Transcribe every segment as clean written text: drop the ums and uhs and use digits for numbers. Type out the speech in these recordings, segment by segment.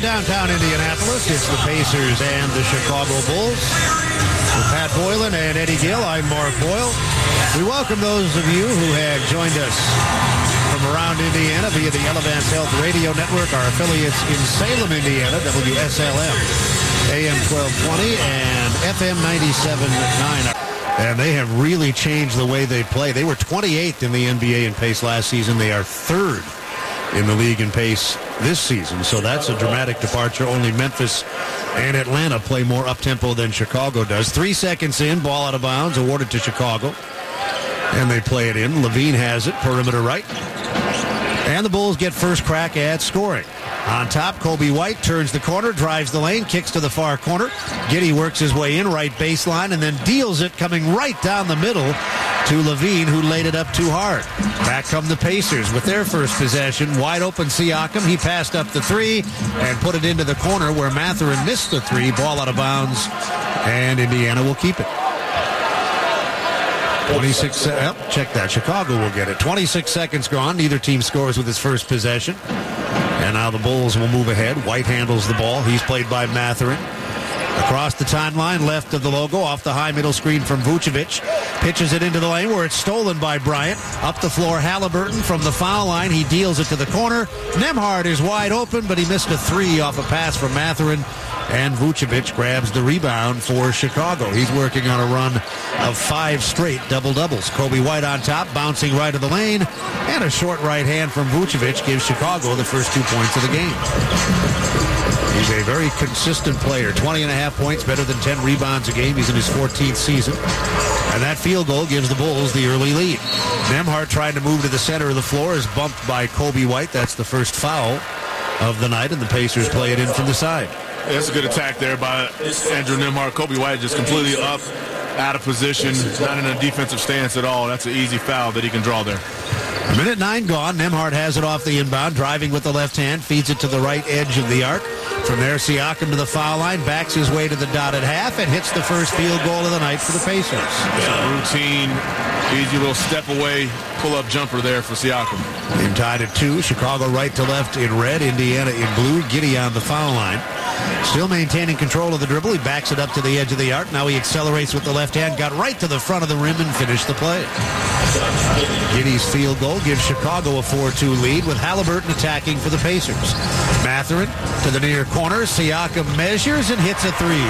downtown Indianapolis. It's the Pacers and the Chicago Bulls. With Pat Boylan and Eddie Gill, I'm Mark Boyle. We welcome those of you who have joined us from around Indiana via the Elevance Health Radio Network, our affiliates in Salem, Indiana, WSLM, AM 1220 and FM 97.9. And they have really changed the way they play. They were 28th in the NBA in pace last season. They are 3rd in the league in pace this season. So that's a dramatic departure. Only Memphis and Atlanta play more up-tempo than Chicago does. 3 seconds in, ball out of bounds, awarded to Chicago. And they play it in. Levine has it, perimeter right. And the Bulls get first crack at scoring. On top, Kobe White turns the corner, drives the lane, kicks to the far corner. Giddey works his way in, right baseline, and then deals it coming right down the middle to Levine, who laid it up too hard. Back come the Pacers with their first possession. Wide open Siakam. He passed up the three and put it into the corner where Mathurin missed the three. Ball out of bounds, and Indiana will keep it. 26, check that. Chicago will get it. 26 seconds gone. Neither team scores with his first possession. And now the Bulls will move ahead. White handles the ball. He's played by Mathurin. Across the timeline, left of the logo, off the high middle screen from Vucevic. Pitches it into the lane where it's stolen by Bryant. Up the floor, Halliburton from the foul line. He deals it to the corner. Nembhard is wide open, but he missed a three off a pass from Mathurin. And Vucevic grabs the rebound for Chicago. He's working on a run of 5 straight double-doubles. Kobe White on top, bouncing right of the lane. And a short right hand from Vucevic gives Chicago the first 2 points of the game. He's a very consistent player. 20.5 points, better than 10 rebounds a game. He's in his 14th season. And that field goal gives the Bulls the early lead. Nembhard trying to move to the center of the floor is bumped by Kobe White. That's the first foul of the night, and the Pacers play it in from the side. Yeah, that's a good attack there by Andrew Nembhard. Kobe White just completely up, out of position, not in a defensive stance at all. That's an easy foul that he can draw there. 1:09 gone. Nembhard has it off the inbound, driving with the left hand, feeds it to the right edge of the arc. From there, Siakam to the foul line, backs his way to the dotted half, and hits the first field goal of the night for the Pacers. Yeah, routine, easy little step away, pull-up jumper there for Siakam. Game tied at 2. Chicago right to left in red, Indiana in blue. Giddey on the foul line. Still maintaining control of the dribble. He backs it up to the edge of the arc. Now he accelerates with the left hand, got right to the front of the rim and finished the play. Giddey's field goal gives Chicago a 4-2 lead with Halliburton attacking for the Pacers. Mathurin to the near corner. Siakam measures and hits a three.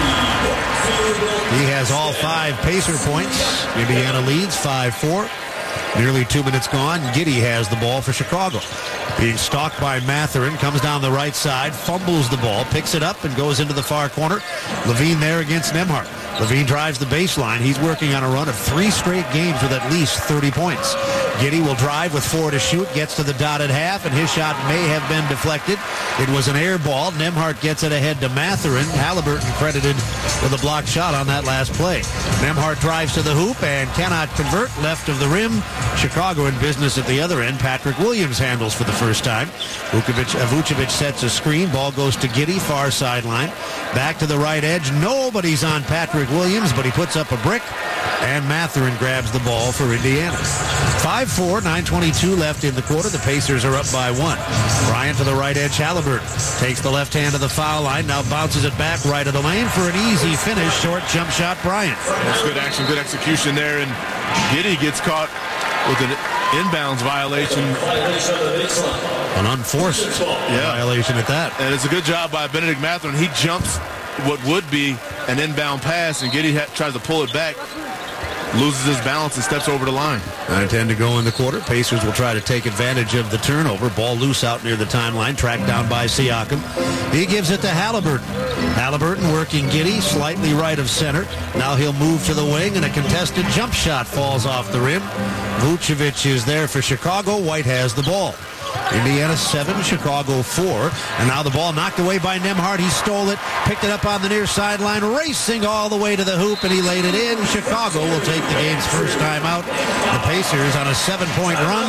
He has all 5 Pacer points. Indiana leads 5-4. Nearly 2 minutes gone. Giddey has the ball for Chicago. Being stalked by Mathurin, comes down the right side, fumbles the ball, picks it up, and goes into the far corner. Levine there against Nembhard. Levine drives the baseline. He's working on a run of 3 straight games with at least 30 points. Giddey will drive with 4 to shoot, gets to the dotted half, and his shot may have been deflected. It was an air ball. Nembhard gets it ahead to Mathurin. Halliburton credited with a blocked shot on that last play. Nembhard drives to the hoop and cannot convert. Left of the rim. Chicago in business at the other end. Patrick Williams handles for the first time. Vucevic sets a screen. Ball goes to Giddey, far sideline. Back to the right edge. Nobody's on Patrick Williams, but he puts up a brick. And Mathurin grabs the ball for Indiana. 5-4, 9:22 left in the quarter. The Pacers are up by 1. Bryant to the right edge. Halliburton takes the left hand to the foul line. Now bounces it back right of the lane for an easy finish. Short jump shot, Bryant. That's good action, good execution there. And Giddey gets caught with an inbounds violation. An unforced violation at that. And it's a good job by Benedict Mathurin. He jumps what would be an inbound pass, and Giddey tries to pull it back, loses his balance, and steps over the line. 9:10 to go in the quarter. Pacers will try to take advantage of the turnover. Ball loose out near the timeline, tracked down by Siakam. He gives it to Halliburton. Halliburton working Giddey, slightly right of center. Now he'll move to the wing, and a contested jump shot falls off the rim. Vucevic is there for Chicago. White has the ball. Indiana 7, Chicago 4. And now the ball knocked away by Nembhard. He stole it, picked it up on the near sideline, racing all the way to the hoop, and he laid it in. Chicago will take the game's first time out. The Pacers on a 7-point run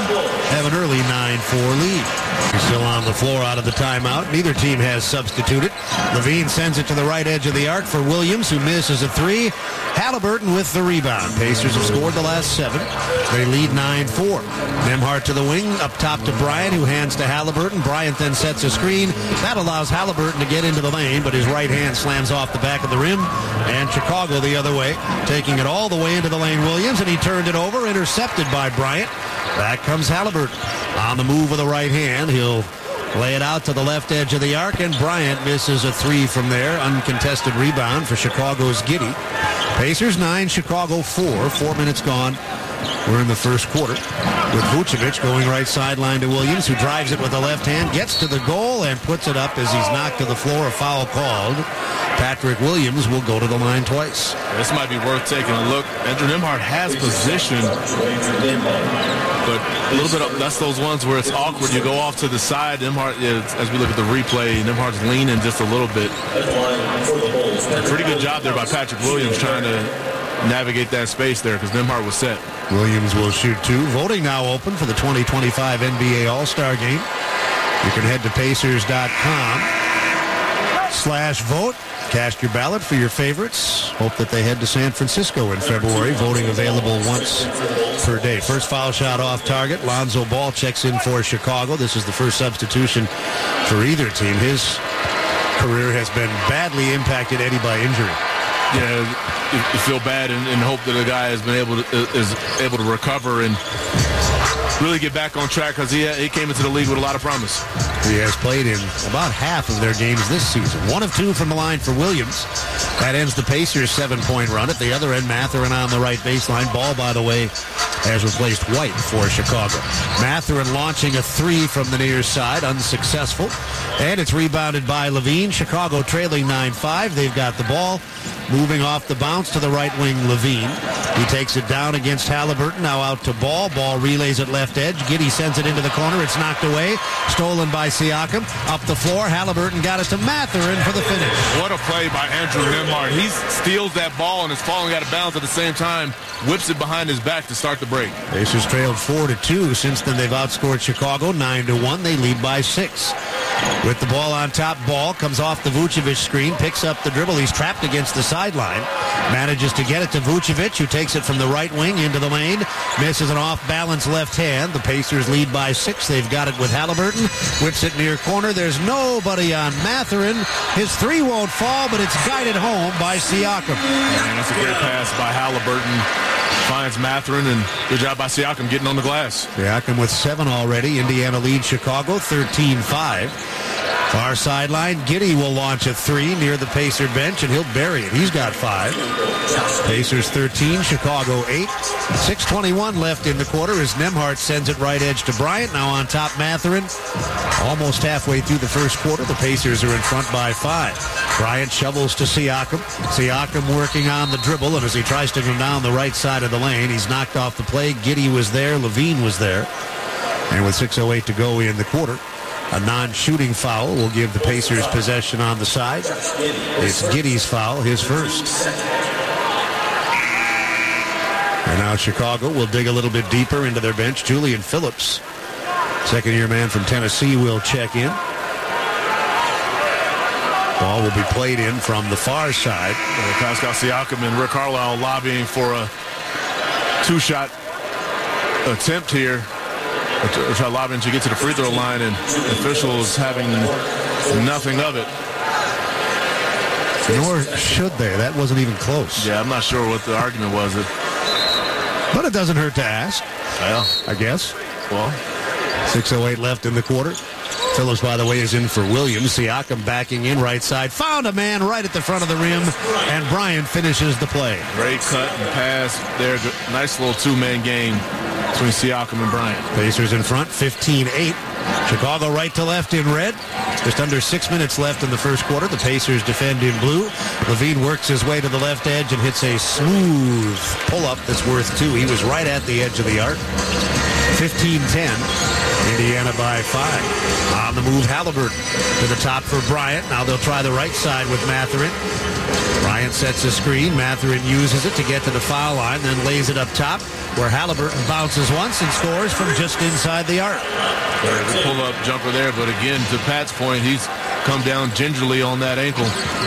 have an early 9-4 lead. He's still on the floor out of the timeout. Neither team has substituted. Levine sends it to the right edge of the arc for Williams, who misses a three. Halliburton with the rebound. Pacers have scored the last 7. They lead 9-4. Nembhard to the wing, up top to Bryant, who hands to Halliburton. Bryant then sets a screen. That allows Halliburton to get into the lane, but his right hand slams off the back of the rim. And Chicago the other way, taking it all the way into the lane. Williams, and he turned it over, intercepted by Bryant. Back comes Halliburton. On the move with the right hand, he'll lay it out to the left edge of the arc, and Bryant misses a three from there. Uncontested rebound for Chicago's Giddey. Pacers 9, Chicago 4. 4 minutes gone. We're in the first quarter with Vucevic going right sideline to Williams, who drives it with the left hand, gets to the goal, and puts it up as he's knocked to the floor. A foul called. Patrick Williams will go to the line twice. This might be worth taking a look. Andrew Nembhard has position, but a little bit of, that's those ones where it's awkward. You go off to the side. Nembhard, as we look at the replay, Nembhard's leaning just a little bit. A pretty good job there by Patrick Williams trying to navigate that space there because Nembhard was set. Williams will shoot 2. Voting now open for the 2025 NBA All-Star Game. You can head to Pacers.com/vote. Cast your ballot for your favorites. Hope that they head to San Francisco in February. Voting available once per day. First foul shot off target. Lonzo Ball checks in for Chicago. This is the first substitution for either team. His career has been badly impacted, Eddie, by injury. Yeah, you feel bad and hope that the guy has been able to recover and really get back on track because he came into the league with a lot of promise. He has played in about half of their games this season. 1 of 2 from the line for Williams. That ends the Pacers' 7-point run. At the other end, Mathurin on the right baseline. Ball, by the way, has replaced White for Chicago. Mathurin launching a 3 from the near side, unsuccessful. And it's rebounded by Levine. Chicago trailing 9-5. They've got the ball. Moving off the bounce to the right wing, Levine. He takes it down against Halliburton. Now out to Ball. Ball relays at left edge. Giddey sends it into the corner. It's knocked away. Stolen by Siakam. Up the floor. Halliburton got it to Mathurin for the finish. What a play by Andrew Nembhard. He steals that ball and is falling out of bounds at the same time. Whips it behind his back to start the break. Pacers trailed 4-2. Since then, they've outscored Chicago 9-1. They lead by 6. With the ball on top, Ball comes off the Vucevic screen, picks up the dribble. He's trapped against the sideline. Manages to get it to Vucevic, who takes it from the right wing into the lane. Misses an off-balance left hand. The Pacers lead by 6. They've got it with Halliburton. Whips it near corner. There's nobody on Mathurin. His 3 won't fall, but it's guided home by Siakam. Man, that's a great pass by Halliburton. Finds Mathurin, and good job by Siakam getting on the glass. Siakam with 7 already. Indiana leads Chicago 13-5. Far sideline, Giddey will launch a 3 near the Pacer bench, and he'll bury it. He's got 5. Pacers 13, Chicago 8. 6:21 left in the quarter as Nembhard sends it right edge to Bryant. Now on top, Mathurin. Almost halfway through the first quarter, the Pacers are in front by 5. Bryant shovels to Siakam. Siakam working on the dribble, and as he tries to go down the right side of the lane, he's knocked off the play. Giddey was there. Levine was there. And with 6:08 to go in the quarter, a non-shooting foul will give the Pacers possession on the side. It's Giddey's foul, his first. And now Chicago will dig a little bit deeper into their bench. Julian Phillips, second-year man from Tennessee, will check in. Ball will be played in from the far side. Pascal Siakam and Rick Carlisle lobbying for a 2-shot attempt here. Try lobbying to get to the free throw line, and officials having nothing of it. Nor should they. That wasn't even close. Yeah, I'm not sure what the argument was. But it doesn't hurt to ask. Well, I guess. Well, 6:08 left in the quarter. Phillips, by the way, is in for Williams. Siakam backing in right side. Found a man right at the front of the rim, and Bryant finishes the play. Great cut and pass there. Nice little 2-man game between Siakam and Bryant. Pacers in front, 15-8. Chicago right to left in red. Just under 6 minutes left in the first quarter. The Pacers defend in blue. Levine works his way to the left edge and hits a smooth pull-up that's worth 2. He was right at the edge of the arc. 15-10. Indiana by 5. On the move, Halliburton to the top for Bryant. Now they'll try the right side with Mathurin. Bryant sets a screen. Mathurin uses it to get to the foul line, then lays it up top, where Halliburton bounces once and scores from just inside the arc. The pull-up jumper there, but again, to Pat's point, he's come down gingerly on that ankle.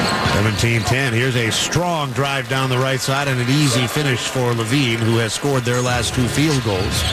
17-10. Here's a strong drive down the right side and an easy finish for Levine, who has scored their last 2 field goals.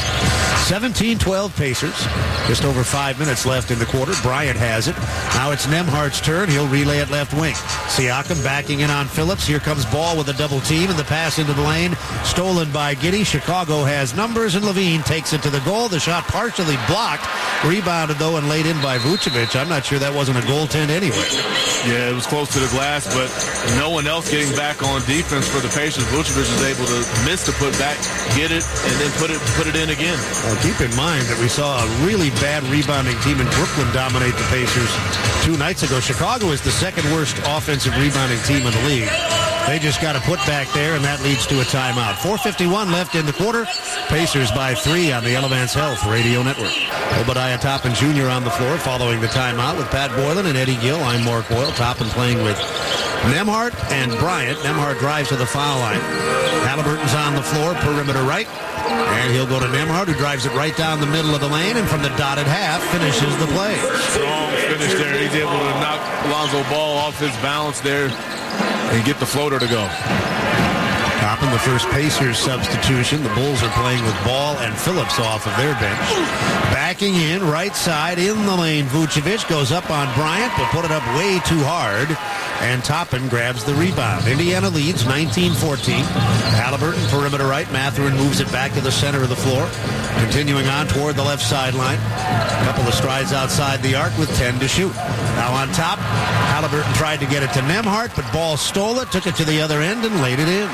17-12 Pacers. Just over 5 minutes left in the quarter. Bryant has it. Now it's Nembhard's turn. He'll relay it left wing. Siakam backing in on Phillips. Here comes Ball with a double team, and the pass into the lane stolen by Giddey. Chicago has numbers, and Levine takes it to the goal. The shot partially blocked. Rebounded, though, and laid in by Vucevic. I'm not sure that wasn't a goaltend anyway. Yeah, it was close to the glass, but no one else getting back on defense for the Pacers. Vucevic was able to miss the putback, get it, and then put it in again. Well, keep in mind that we saw a really bad rebounding team in Brooklyn dominate the Pacers 2 nights ago. Chicago is the second worst offensive rebounding team in the league. They just got a put back there, and that leads to a timeout. 4:51 left in the quarter. Pacers by 3 on the Elevance Health Radio Network. Obadiah Toppin Jr. on the floor following the timeout with Pat Boylan and Eddie Gill. I'm Mark Boyle. Toppin playing with Nembhard and Bryant. Nembhard drives to the foul line. Halliburton's on the floor, perimeter right. And he'll go to Nembhard, who drives it right down the middle of the lane, and from the dotted half finishes the play. Strong finish there. He's able to knock Lonzo Ball off his balance there and get the floater to go. Toppin, the first Pacers substitution. The Bulls are playing with Ball and Phillips off of their bench. Backing in, right side, in the lane. Vucevic goes up on Bryant, but put it up way too hard. And Toppin grabs the rebound. Indiana leads 19-14. Halliburton, perimeter right. Mathurin moves it back to the center of the floor. Continuing on toward the left sideline. A couple of strides outside the arc with 10 to shoot. Now on top, Halliburton tried to get it to Nembhard, but Ball stole it, took it to the other end, and laid it in.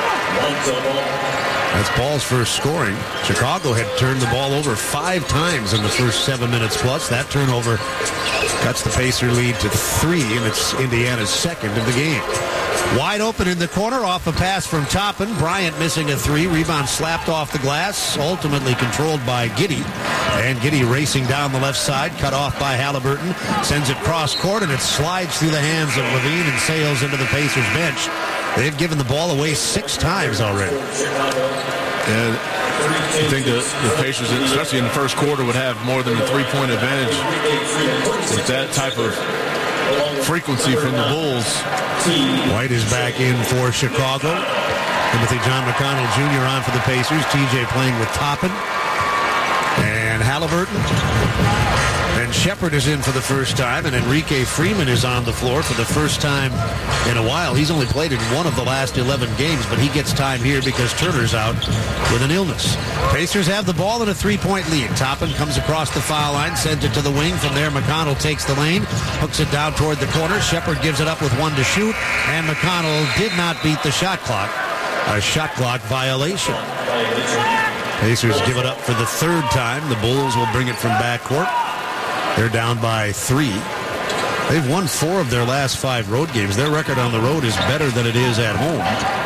That's Ball's first scoring. Chicago had turned the ball over 5 times in the first 7 minutes plus. That turnover cuts the Pacer lead to 3, and it's Indiana's second of the game. Wide open in the corner off a pass from Toppin. Bryant missing a 3. Rebound slapped off the glass, ultimately controlled by Giddey. And Giddey racing down the left side, cut off by Halliburton. Sends it cross court, and it slides through the hands of Levine and sails into the Pacers bench. They've given the ball away 6 times already. And I think the Pacers, especially in the first quarter, would have more than a 3-point advantage with that type of frequency from the Bulls. White is back in for Chicago. Timothy John McConnell Jr. on for the Pacers. TJ playing with Toppin and Halliburton. And Shepard is in for the first time, and Enrique Freeman is on the floor for the first time in a while. He's only played in 1 of the last 11 games, but he gets time here because Turner's out with an illness. Pacers have the ball in a 3-point lead. Toppin comes across the foul line, sends it to the wing. From there, McConnell takes the lane, hooks it down toward the corner. Shepard gives it up with 1 to shoot, and McConnell did not beat the shot clock. A shot clock violation. Pacers give it up for the 3rd time. The Bulls will bring it from backcourt. They're down by 3. They've won 4 of their last 5 road games. Their record on the road is better than it is at home.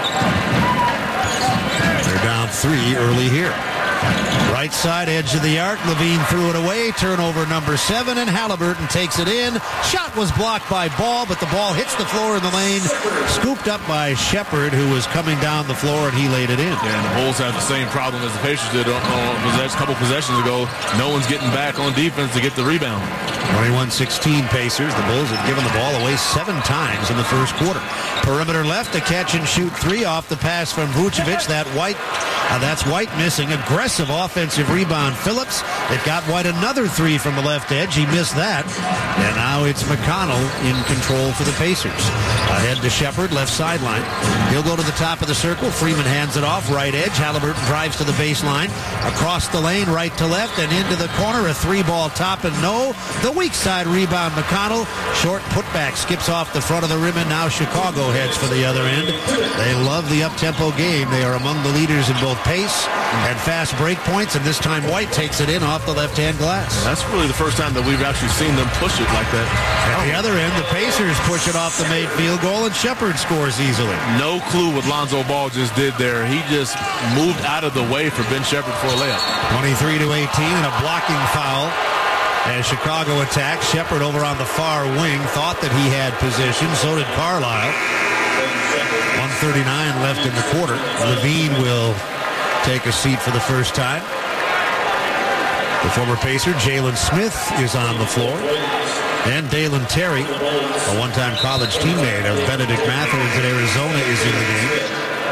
They're down 3 early here. Right side, edge of the arc. Levine threw it away. Turnover number 7, and Halliburton takes it in. Shot was blocked by Ball, but the ball hits the floor in the lane. Scooped up by Shepard, who was coming down the floor, and he laid it in. Yeah, and the Bulls have the same problem as the Pacers did a couple possessions ago. No one's getting back on defense to get the rebound. 21-16 Pacers. The Bulls have given the ball away 7 times in the first quarter. Perimeter left, a catch and shoot 3 off the pass from Vucevic. That's White missing. Aggressive offensive rebound. Phillips. It got White another 3 from the left edge. He missed that. And now it's McConnell in control for the Pacers. Ahead to Shepard, left sideline. He'll go to the top of the circle. Freeman hands it off, right edge. Halliburton drives to the baseline. Across the lane, right to left, and into the corner. A 3-ball top, and no. The weak side rebound, McConnell. Short putback skips off the front of the rim, and now Chicago heads for the other end. They love the up-tempo game. They are among the leaders in both pace and fast break points, and this time White takes it in off the left-hand glass. That's really the first time that we've actually seen them push it like that. At the other end, the Pacers push it off the made field goal, and Shepard scores easily. No clue what Lonzo Ball just did there. He just moved out of the way for Ben Shepard for a layup. 23-18 and a blocking foul as Chicago attacks. Shepard over on the far wing thought that he had position. So did Carlisle. 1:39 left in the quarter. Levine will take a seat for the first time. The former Pacer, Jalen Smith, is on the floor. And Dalen Terry, a one-time college teammate of Benedict Matthews at Arizona, is in the game.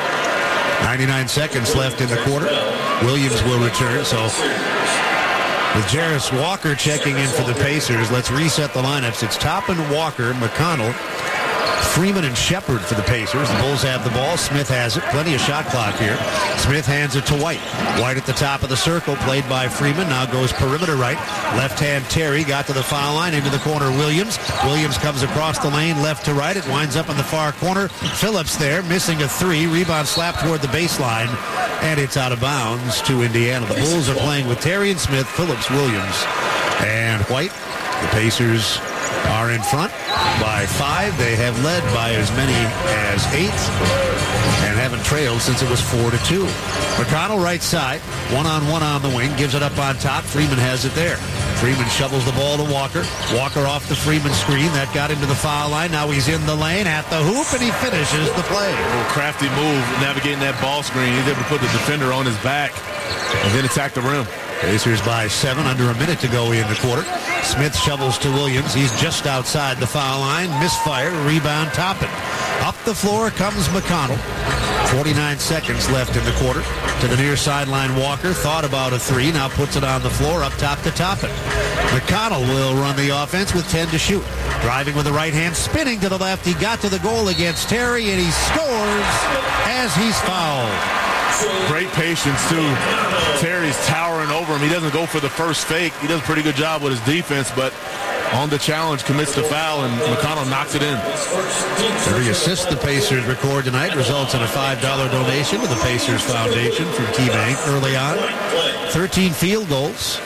99 seconds left in the quarter. Williams will return. So with Jarris Walker checking in for the Pacers, let's reset the lineups. It's Toppin, Walker, McConnell, Freeman, and Shepard for the Pacers. The Bulls have the ball. Smith has it. Plenty of shot clock here. Smith hands it to White. White at the top of the circle, played by Freeman. Now goes perimeter right. Left hand Terry got to the foul line. Into the corner Williams. Williams comes across the lane left to right. It winds up in the far corner. Phillips there, missing a three. Rebound slapped toward the baseline. And it's out of bounds to Indiana. The Bulls are playing with Terry and Smith, Phillips, Williams, and White. The Pacers are in front by 5. They have led by as many as 8 and haven't trailed since it was 4-2. McConnell right side, one-on-one on the wing, gives it up on top. Freeman has it there. Freeman shovels the ball to Walker. Walker off the Freeman screen. That got into the foul line. Now he's in the lane at the hoop, and he finishes the play. A little crafty move, navigating that ball screen. He's able to put the defender on his back and then attack the rim. Pacers by 7, under a minute to go in the quarter. Smith shovels to Williams. He's just outside the foul line. Misfire, rebound, Toppin. Up the floor comes McConnell. 49 seconds left in the quarter. To the near sideline, Walker thought about a three. Now puts it on the floor, up top to Toppin. McConnell will run the offense with 10 to shoot. Driving with the right hand, spinning to the left. He got to the goal against Terry, and he scores as he's fouled. Great patience, too. Terry's towering over him. He doesn't go for the first fake. He does a pretty good job with his defense, but on the challenge, commits the foul, and McConnell knocks it in. Every assist the Pacers record tonight results in a $5 donation to the Pacers Foundation from KeyBank early on. 13 field goals,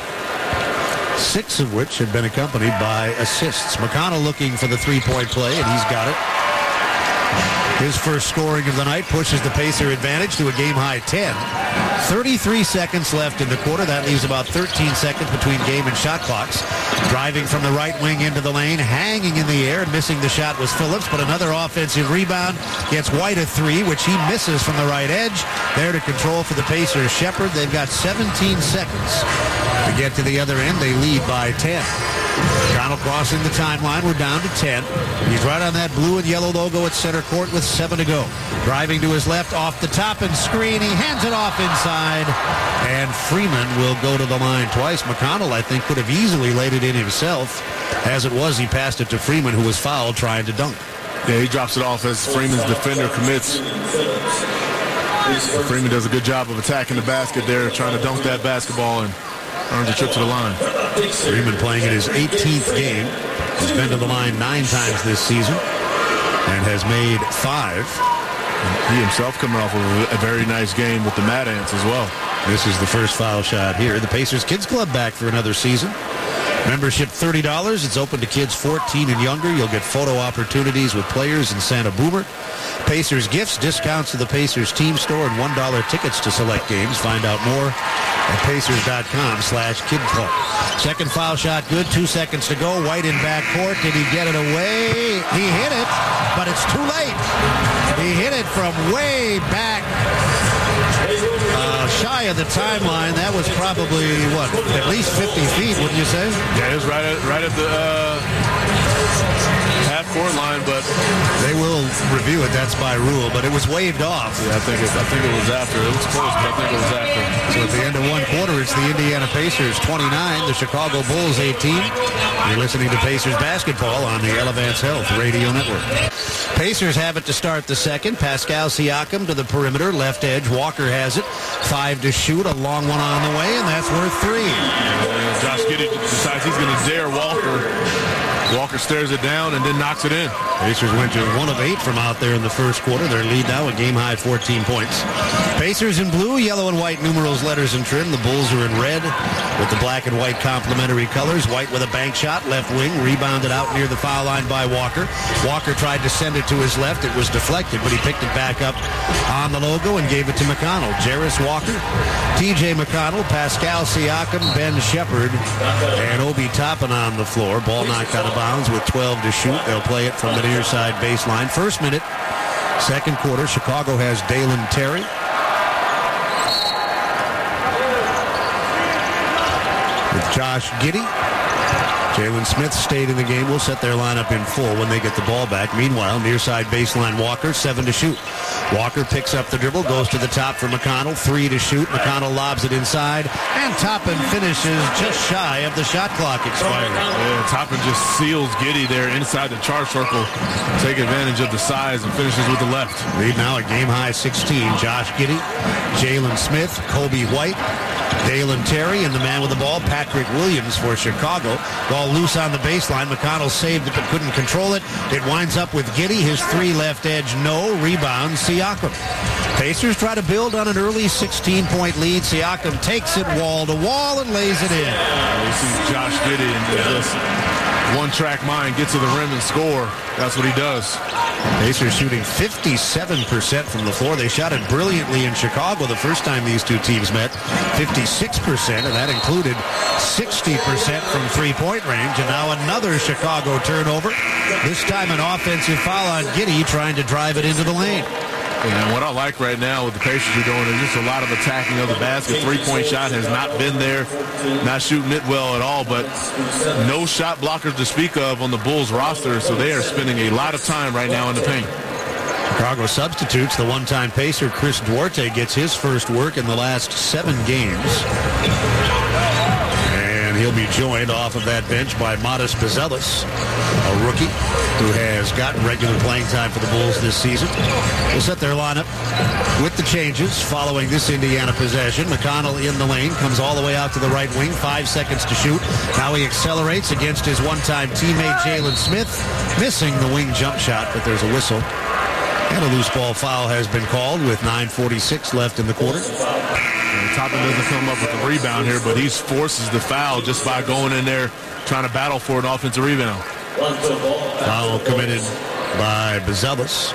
6 of which have been accompanied by assists. McConnell looking for the three-point play, and he's got it. His first scoring of the night pushes the Pacer advantage to a game-high 10. 33 seconds left in the quarter. That leaves about 13 seconds between game and shot clocks. Driving from the right wing into the lane, hanging in the air, and missing the shot was Phillips, but another offensive rebound gets White a three, which he misses from the right edge. There to control for the Pacers, Shepard. They've got 17 seconds to get to the other end. They lead by 10. McConnell crossing the timeline. We're down to 10. He's right on that blue and yellow logo at center court with 7 to go. Driving to his left off the top and screen. He hands it off inside. And Freeman will go to the line twice. McConnell, I think, could have easily laid it in himself. As it was, he passed it to Freeman, who was fouled trying to dunk. Yeah, he drops it off as Freeman's defender commits. Freeman does a good job of attacking the basket there, trying to dunk that basketball, and earns a trip to the line. Freeman playing in his 18th game. He's been to the line 9 times this season and has made 5. He himself coming off of a very nice game with the Mad Ants as well. This is the first foul shot here. The Pacers Kids Club back for another season. Membership $30. It's open to kids 14 and younger. You'll get photo opportunities with players and Santa Boomer. Pacers gifts, discounts to the Pacers team store, and $1 tickets to select games. Find out more at Pacers.com/kidclub. Second foul shot good. 2 seconds to go. White in backcourt. Did he get it away? He hit it, but it's too late. He hit it from way back. Shy of the timeline. That was probably, what, at least 50 feet, wouldn't you say? Yeah, it was right at the half-court line, but they will review it. That's by rule, but it was waved off. Yeah, I think it was after. It was close, but I think it was after. So at the end of one quarter, it's the Indiana Pacers 29, the Chicago Bulls 18. You're listening to Pacers basketball on the Elevance Health Radio Network. Pacers have it to start the second. Pascal Siakam to the perimeter, left edge. Walker has it. 5 to shoot, a long one on the way, and that's worth 3. Josh Giddey decides he's going to dare Walker. Walker stares it down and then knocks it in. Pacers went to 1 of 8 from out there in the first quarter. Their lead now a game-high 14 points. Pacers in blue, yellow and white numerals, letters, and trim. The Bulls are in red with the black and white complementary colors. White with a bank shot, left wing, rebounded out near the foul line by Walker. Walker tried to send it to his left. It was deflected, but he picked it back up on the logo and gave it to McConnell. Jarris Walker, T.J. McConnell, Pascal Siakam, Ben Shepherd, and Obi Toppin on the floor. Ball knocked out of bounds with 12 to shoot. They'll play it from the near side baseline. First minute, second quarter. Chicago has Dalen Terry. With Josh Giddey. Jalen Smith stayed in the game. Will set their lineup in full when they get the ball back. Meanwhile, near side baseline, Walker, 7 to shoot. Walker picks up the dribble, goes to the top for McConnell, 3 to shoot. McConnell lobs it inside, and Toppin finishes just shy of the shot clock expiring. Yeah, Toppin just seals Giddey there inside the charge circle. Take advantage of the size and finishes with the left. Lead now a game-high 16. Josh Giddey, Jalen Smith, Kobe White, Dalen Terry, and the man with the ball, Patrick Williams for Chicago. Ball loose on the baseline. McConnell saved it but couldn't control it. It winds up with Giddey. His 3 left edge, no. Rebound, Siakam. Pacers try to build on an early 16-point lead. Siakam takes it wall to wall and lays it in. We see Josh Giddey and just one-track mind, get to the rim and score. That's what he does. Pacers shooting 57% from the floor. They shot it brilliantly in Chicago the first time these two teams met. 56%, and that included 60% from three-point range. And now another Chicago turnover. This time an offensive foul on Giddey trying to drive it into the lane. And what I like right now with the Pacers are doing is just a lot of attacking of the basket. Three-point shot has not been there. Not shooting it well at all, but no shot blockers to speak of on the Bulls roster, so they are spending a lot of time right now in the paint. Chicago substitutes. The one-time Pacer, Chris Duarte, gets his first work in the last 7 games. And he'll be joined off of that bench by Modest Buzelis, a rookie who has gotten regular playing time for the Bulls this season. We'll set their lineup with the changes following this Indiana possession. McConnell in the lane, comes all the way out to the right wing, 5 seconds to shoot. Now he accelerates against his one-time teammate Jalen Smith, missing the wing jump shot, but there's a whistle. And a loose ball foul has been called with 9:46 left in the quarter. Toppin doesn't come up with the rebound here, but he forces the foul just by going in there trying to battle for an offensive rebound. Foul committed by Buzelis.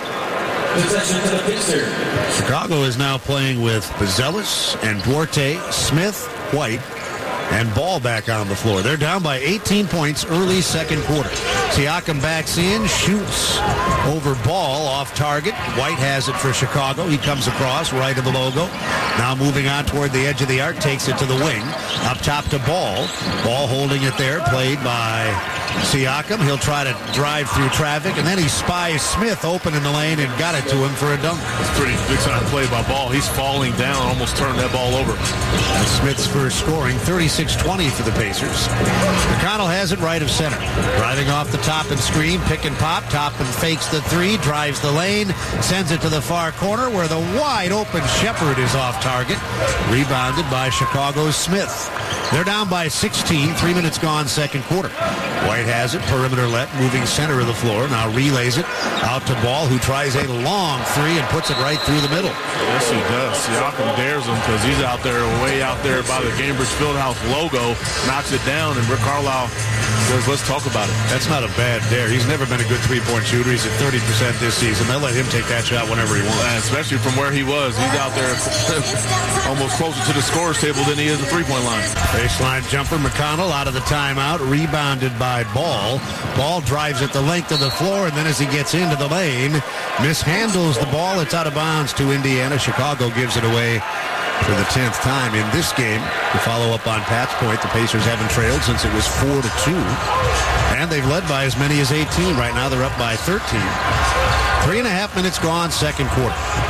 Chicago is now playing with Buzelis and Duarte, Smith, White, and Ball back on the floor. They're down by 18 points early second quarter. Siakam backs in, shoots over Ball off target. White has it for Chicago. He comes across right of the logo. Now moving on toward the edge of the arc, takes it to the wing. Up top to Ball. Ball holding it there, played by Siakam. He'll try to drive through traffic, and then he spies Smith open in the lane and got it to him for a dunk. It's pretty big time play by Ball. He's falling down, almost turned that ball over. That's Smith's first scoring, 36-20 for the Pacers. McConnell has it right of center. Driving off the top and screen, pick and pop. Toppin fakes the 3, drives the lane, sends it to the far corner where the wide open Shepherd is off target. Rebounded by Chicago's Smith. They're down by 16, 3 minutes gone second quarter. White has it, perimeter let, moving center of the floor. Now relays it out to Ball, who tries a long 3 and puts it right through the middle. Yes, he does. Siakam dares him because he's out there, way out there by the Cambridge Fieldhouse logo, knocks it down, and Rick Carlisle says, let's talk about it. That's not a bad dare. He's never been a good three-point shooter. He's at 30% this season. They'll let him take that shot whenever he wants. Especially from where he was. He's out there almost closer to the scorer's table than he is the three-point line. Baseline jumper, McConnell out of the timeout, rebounded by Ball. Ball drives at the length of the floor, and then as he gets into the lane, mishandles the ball. It's out of bounds to Indiana. Chicago gives it away for the 10th time in this game. To follow up on Pat's point, the Pacers haven't trailed since it was 4-2. And they've led by as many as 18. Right now they're up by 13. 3.5 minutes gone, second quarter.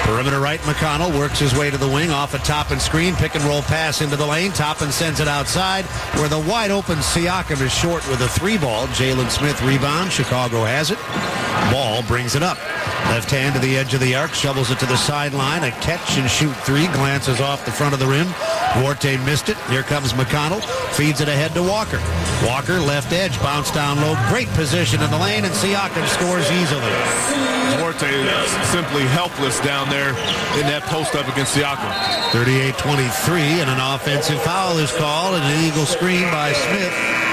Perimeter right, McConnell works his way to the wing off a Toppin screen. Pick and roll pass into the lane. Toppin sends it outside where the wide open Siakam is short with a 3-ball. Jalen Smith rebound. Chicago has it. Ball brings it up. Left hand to the edge of the arc. Shovels it to the sideline. A catch and shoot 3. Glances off the front of the rim. Duarte missed it. Here comes McConnell. Feeds it ahead to Walker. Walker left edge. Bounce down low. Great position in the lane. And Siakam scores easily. Duarte is simply helpless down there in that post up against Siakam. 38-23, and an offensive foul is called, and an illegal screen by Smith.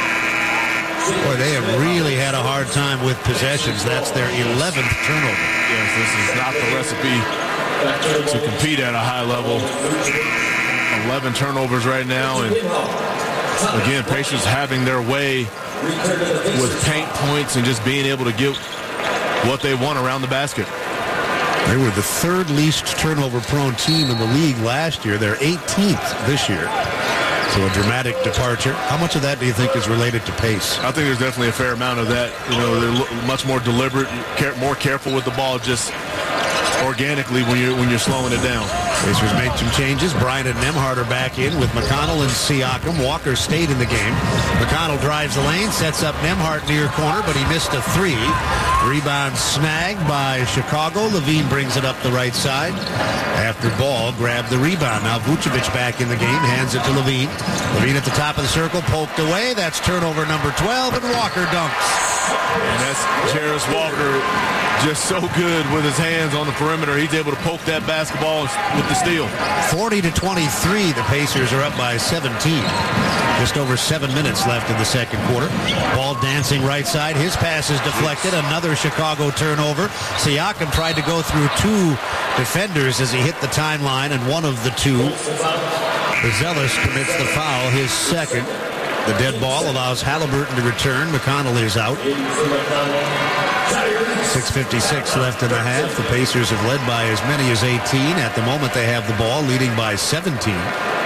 Boy, they have really had a hard time with possessions. That's their 11th turnover. Yes, this is not the recipe to compete at a high level. 11 turnovers right now, and again, Pacers having their way with paint points and just being able to get what they want around the basket. They were the third least turnover-prone team in the league last year. They're 18th this year. So a dramatic departure. How much of that do you think is related to pace? I think there's definitely a fair amount of that. You know, they're much more deliberate, more careful with the ball just organically when you're slowing it down. Pacers made some changes. Bryant and Nembhard are back in with McConnell and Siakam. Walker stayed in the game. McConnell drives the lane, sets up Nembhard near corner, but he missed a 3. Rebound snagged by Chicago. Levine brings it up the right side. After Ball grabbed the rebound. Now Vucevic back in the game, hands it to Levine. Levine at the top of the circle, poked away. That's turnover number 12, and Walker dunks. And that's Jarace Walker, just so good with his hands on the perimeter. He's able to poke that basketball with the steal. 40-23, the Pacers are up by 17. Just over 7 minutes left in the second quarter. Ball dancing right side. His pass is deflected. Another Chicago turnover. Siakam tried to go through 2 defenders as he hit the timeline, and one of the 2, Buzelis, commits the foul, his second. The dead ball allows Halliburton to return. McConnell is out. 6:56 left in the half. The Pacers have led by as many as 18. At the moment, they have the ball, leading by 17.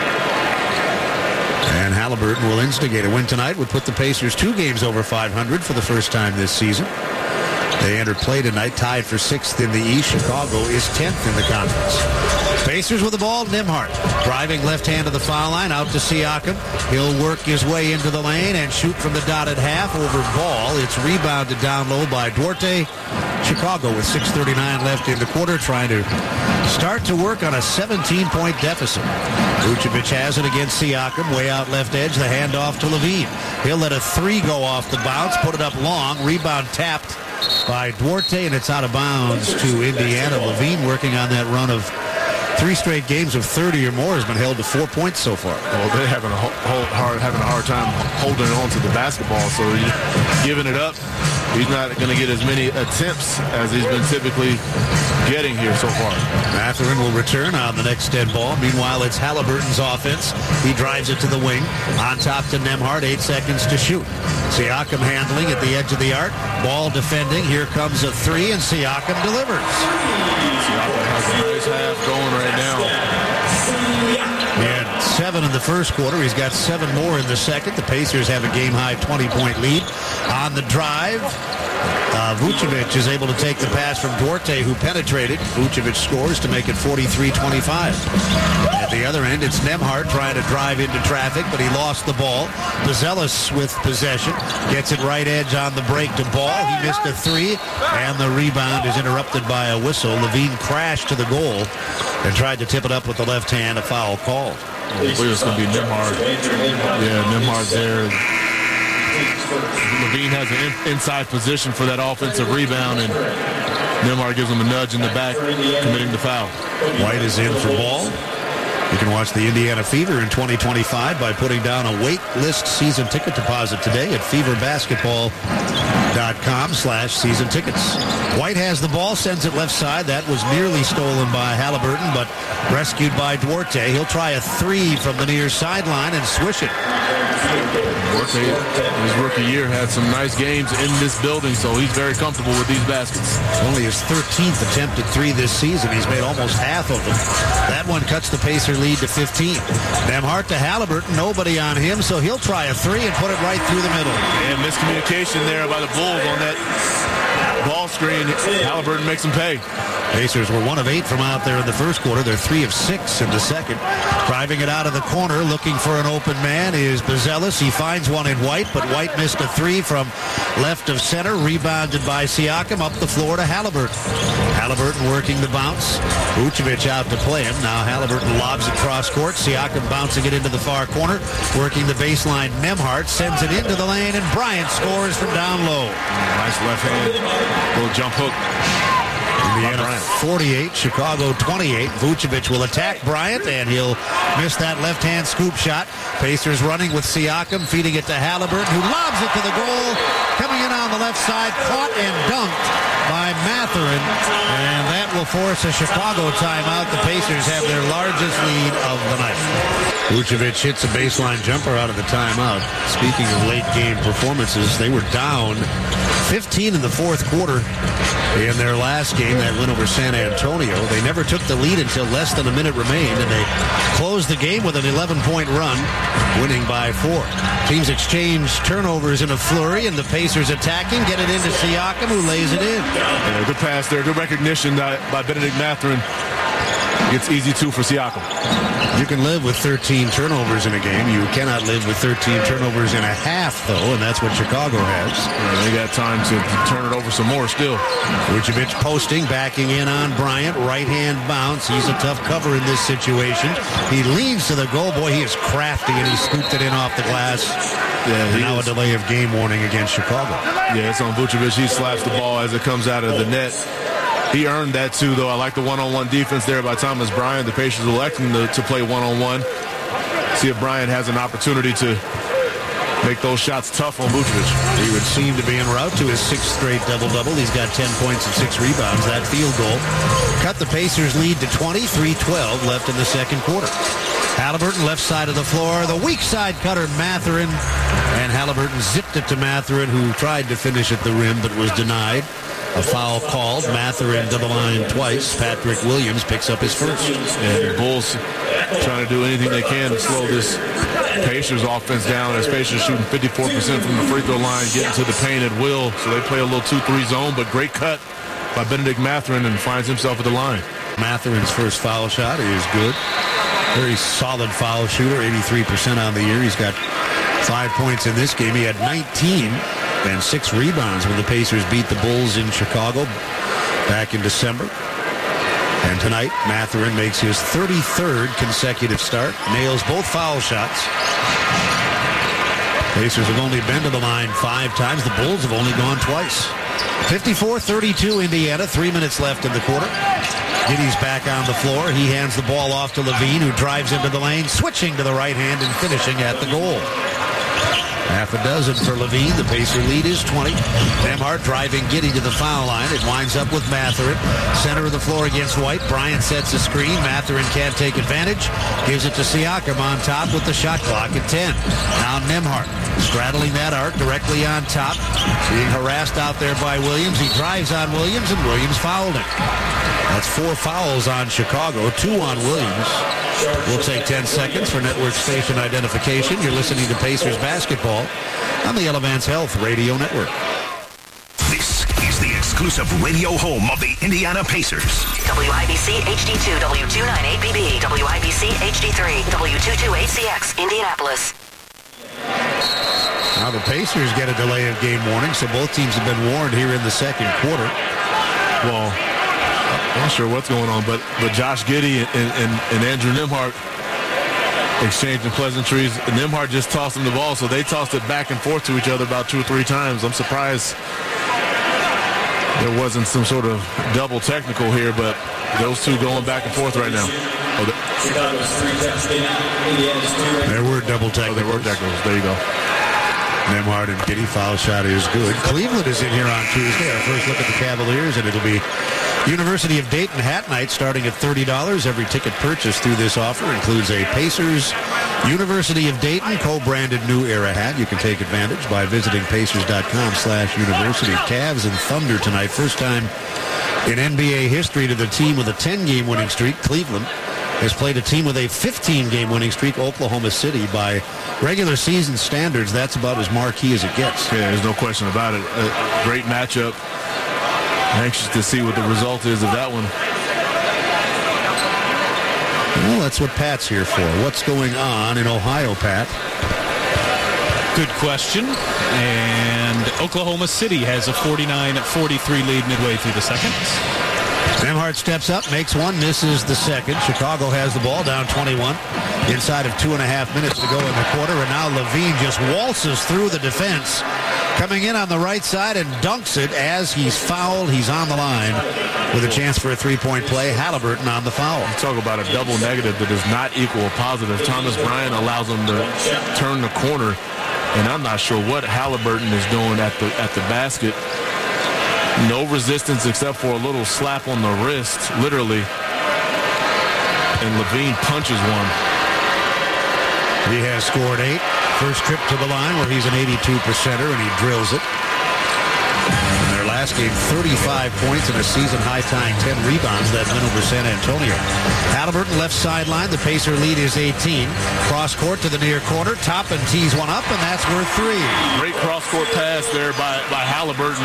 And Halliburton will instigate a win tonight. Would put the Pacers 2 games over 500 for the first time this season. They enter play tonight, tied for 6th in the East. Chicago is 10th in the conference. Pacers with the ball. Nembhard driving left hand to the foul line, out to Siakam. He'll work his way into the lane and shoot from the dotted half over Ball. It's rebounded down low by Duarte. Chicago with 6:39 left in the quarter, trying to start to work on a 17-point deficit. Vucevic has it against Siakam, way out left edge. The handoff to Levine. He'll let a 3 go off the bounce, put it up long. Rebound tapped by Duarte, and it's out of bounds to Indiana. Levine working on that run of 3 straight games of 30 or more has been held to 4 points so far. Well, they're having a hard time holding on to the basketball, so giving it up. He's not going to get as many attempts as he's been typically getting here so far. Mathurin will return on the next dead ball. Meanwhile, it's Halliburton's offense. He drives it to the wing. On top to Nembhard, 8 seconds to shoot. Siakam handling at the edge of the arc. Ball defending. Here comes a 3, and Siakam delivers. Siakam has a nice half going right now. He had 7 in the first quarter. He's got 7 more in the second. The Pacers have a game-high 20-point lead. On the drive, Vucevic is able to take the pass from Duarte, who penetrated. Vucevic scores to make it 43-25. At the other end, it's Nembhard trying to drive into traffic, but he lost the ball. Buzelis with possession. Gets it right edge on the break to Ball. He missed a 3, and the rebound is interrupted by a whistle. Levine crashed to the goal and tried to tip it up with the left hand. A foul called. I believe it's going to be Nembhard. Yeah, Nembhard's there. Levine has an inside position for that offensive rebound, and Nembhard gives him a nudge in the back, committing the foul. White is in for Ball. You can watch the Indiana Fever in 2025 by putting down a wait list season ticket deposit today at feverbasketball.com/season tickets. White has the ball, sends it left side. That was nearly stolen by Halliburton, but rescued by Duarte. He'll try a 3 from the near sideline and swish it. Duarte, his rookie year, had some nice games in this building, so he's very comfortable with these baskets. Only his 13th attempted 3 this season. He's made almost half of them. That one cuts the Pacer lead to 15. Nembhard to Halliburton, nobody on him, so he'll try a 3 and put it right through the middle. And miscommunication there by the Bulls on that ball screen. Halliburton makes him pay. Pacers were 1 of 8 from out there in the first quarter. They're 3 of 6 in the second. Driving it out of the corner, looking for an open man is Buzelis. He finds one in White, but White missed a 3 from left of center. Rebounded by Siakam up the floor to Halliburton. Halliburton working the bounce. Vucevic out to play him. Now Halliburton lobs it cross court. Siakam bouncing it into the far corner. Working the baseline. Nembhard sends it into the lane, and Bryant scores from down low. Nice left hand. Little jump hook. Indiana 48, Chicago 28. Vucevic will attack Bryant, and he'll miss that left-hand scoop shot. Pacers running with Siakam, feeding it to Halliburton, who lobs it to the goal. Coming in on the left side, caught and dunked by Mathurin, and that will force a Chicago timeout. The Pacers have their largest lead of the night. Vucevic hits a baseline jumper out of the timeout. Speaking of late-game performances, they were down 15 in the fourth quarter in their last game, that win over San Antonio. They never took the lead until less than a minute remained, and they closed the game with an 11-point run, winning by 4. Teams exchange turnovers in a flurry, and the Pacers attacking, get it into Siakam, who lays it in. Yeah, good pass there. Good recognition by Benedict Mathurin. Gets easy 2 for Siakam. You can live with 13 turnovers in a game. You cannot live with 13 turnovers in a half, though, and that's what Chicago has. Yeah, they got time to turn it over some more still. Vucevic posting, backing in on Bryant. Right-hand bounce. He's a tough cover in this situation. He leans to the goal. Boy, he is crafty, and he scooped it in off the glass. Yeah, and now a delay of game warning against Chicago. Yeah, it's on Vucevic. He slaps the ball as it comes out of the net. He earned that, too, though. I like the one-on-one defense there by Thomas Bryant. The Pacers electing to play one-on-one. See if Bryant has an opportunity to make those shots tough on Vucevic. He would seem to be en route to his 6th straight double-double. He's got 10 points and 6 rebounds. That field goal cut the Pacers' lead to 20, 3:12 left in the second quarter. Halliburton, left side of the floor. The weak side cutter, Mathurin. And Halliburton zipped it to Mathurin, who tried to finish at the rim but was denied. A foul called. Mathurin to the line twice. Patrick Williams picks up his first. And the Bulls trying to do anything they can to slow this Pacers offense down, as Pacers shooting 54% from the free throw line, getting to the paint at will. So they play a little 2-3 zone, but great cut by Benedict Mathurin, and finds himself at the line. Mathurin's first foul shot is good. Very solid foul shooter, 83% on the year. He's got 5 points in this game. He had 19 and 6 rebounds when the Pacers beat the Bulls in Chicago back in December. And tonight, Mathurin makes his 33rd consecutive start, nails both foul shots. Pacers have only been to the line 5 times. The Bulls have only gone twice. 54-32 Indiana, 3 minutes left in the quarter. Giddey's back on the floor. He hands the ball off to Levine, who drives into the lane, switching to the right hand and finishing at the goal. Half a dozen for Levine. The Pacer lead is 20. Nembhard driving Giddey to the foul line. It winds up with Mathurin. Center of the floor against White. Bryant sets a screen. Mathurin can't take advantage. Gives it to Siakam on top with the shot clock at 10. Now Nembhard straddling that arc directly on top. Being harassed out there by Williams. He drives on Williams, and Williams fouled him. That's 4 fouls on Chicago, 2 on Williams. We'll take 10 seconds for network station identification. You're listening to Pacers basketball on the Elevance Health Radio Network. This is the exclusive radio home of the Indiana Pacers. WIBC HD2, W298BB, WIBC HD3, W228CX, Indianapolis. Now the Pacers get a delay of game warning, so both teams have been warned here in the second quarter. Well, I'm not sure what's going on, but Josh Giddey and Andrew Nembhard exchanging pleasantries. Nembhard just tossed him the ball, so they tossed it back and forth to each other about 2 or 3 times. I'm surprised there wasn't some sort of double technical here, but those two going back and forth right now. There were double technicals. There were technicals. There you go. Nembhard and Giddey, foul shot is good. Cleveland is in here on Tuesday. Our first look at the Cavaliers, and it'll be University of Dayton hat night starting at $30. Every ticket purchased through this offer includes a Pacers University of Dayton co-branded New Era hat. You can take advantage by visiting pacers.com/university. Cavs and Thunder tonight. First time in NBA history to the team with a 10-game winning streak. Cleveland has played a team with a 15-game winning streak, Oklahoma City. By regular season standards, that's about as marquee as it gets. Yeah, there's no question about it. A great matchup. Anxious to see what the result is of that one. Well, that's what Pat's here for. What's going on in Ohio, Pat? Good question. And Oklahoma City has a 49-43 lead midway through the second. Nembhard steps up, makes one, misses the second. Chicago has the ball down 21. Inside of 2.5 minutes to go in the quarter, and now Levine just waltzes through the defense. Coming in on the right side and dunks it as he's fouled. He's on the line with a chance for a three-point play. Halliburton on the foul. Talk about a double negative that does not equal a positive. Thomas Bryant allows him to turn the corner, and I'm not sure what Halliburton is doing at the basket. No resistance except for a little slap on the wrist, literally. And Levine punches one. He has scored 8. First trip to the line where he's an 82%er, and he drills it. In their last game, 35 points and a season-high tying 10 rebounds, that win over San Antonio. Halliburton left sideline. The Pacer lead is 18. Cross-court to the near corner. Toppin tees one up, and that's worth 3. Great cross-court pass there by Halliburton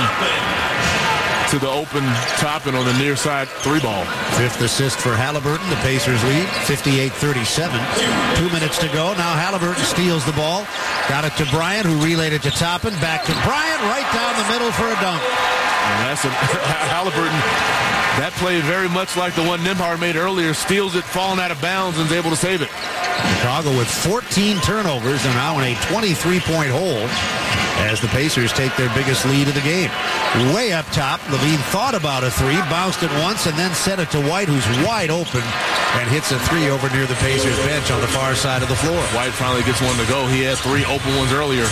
to the open Toppin on the near side 3-ball. Fifth assist for Halliburton. The Pacers lead 58-37. 2 minutes to go. Now Halliburton steals the ball. Got it to Bryant, who relayed it to Toppin. Back to Bryant, right down the middle for a dunk. And that's Halliburton. That play very much like the one Nembhard made earlier. Steals it, falling out of bounds, and is able to save it. Chicago with 14 turnovers and now in a 23-point hole as the Pacers take their biggest lead of the game. Way up top, Levine thought about a 3, bounced it once, and then sent it to White, who's wide open, and hits a 3 over near the Pacers bench on the far side of the floor. White finally gets one to go. He had 3 open ones earlier.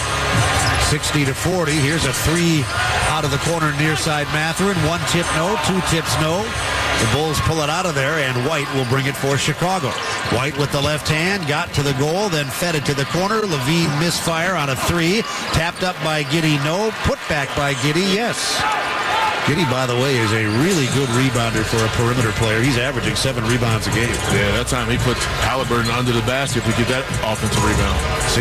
60-40. Here's a 3 out of the corner near side Mathurin. 1 tip no, 2 tips no. The Bulls pull it out of there, and White will bring it for Chicago. White with the left hand, got to the goal, then fed it to the corner. Levine misfire on a 3. Tapped up by Giddey, no. Put back by Giddey, yes. Giddey, by the way, is a really good rebounder for a perimeter player. He's averaging 7 rebounds a game. Yeah, that time he put Halliburton under the basket to get that offensive rebound.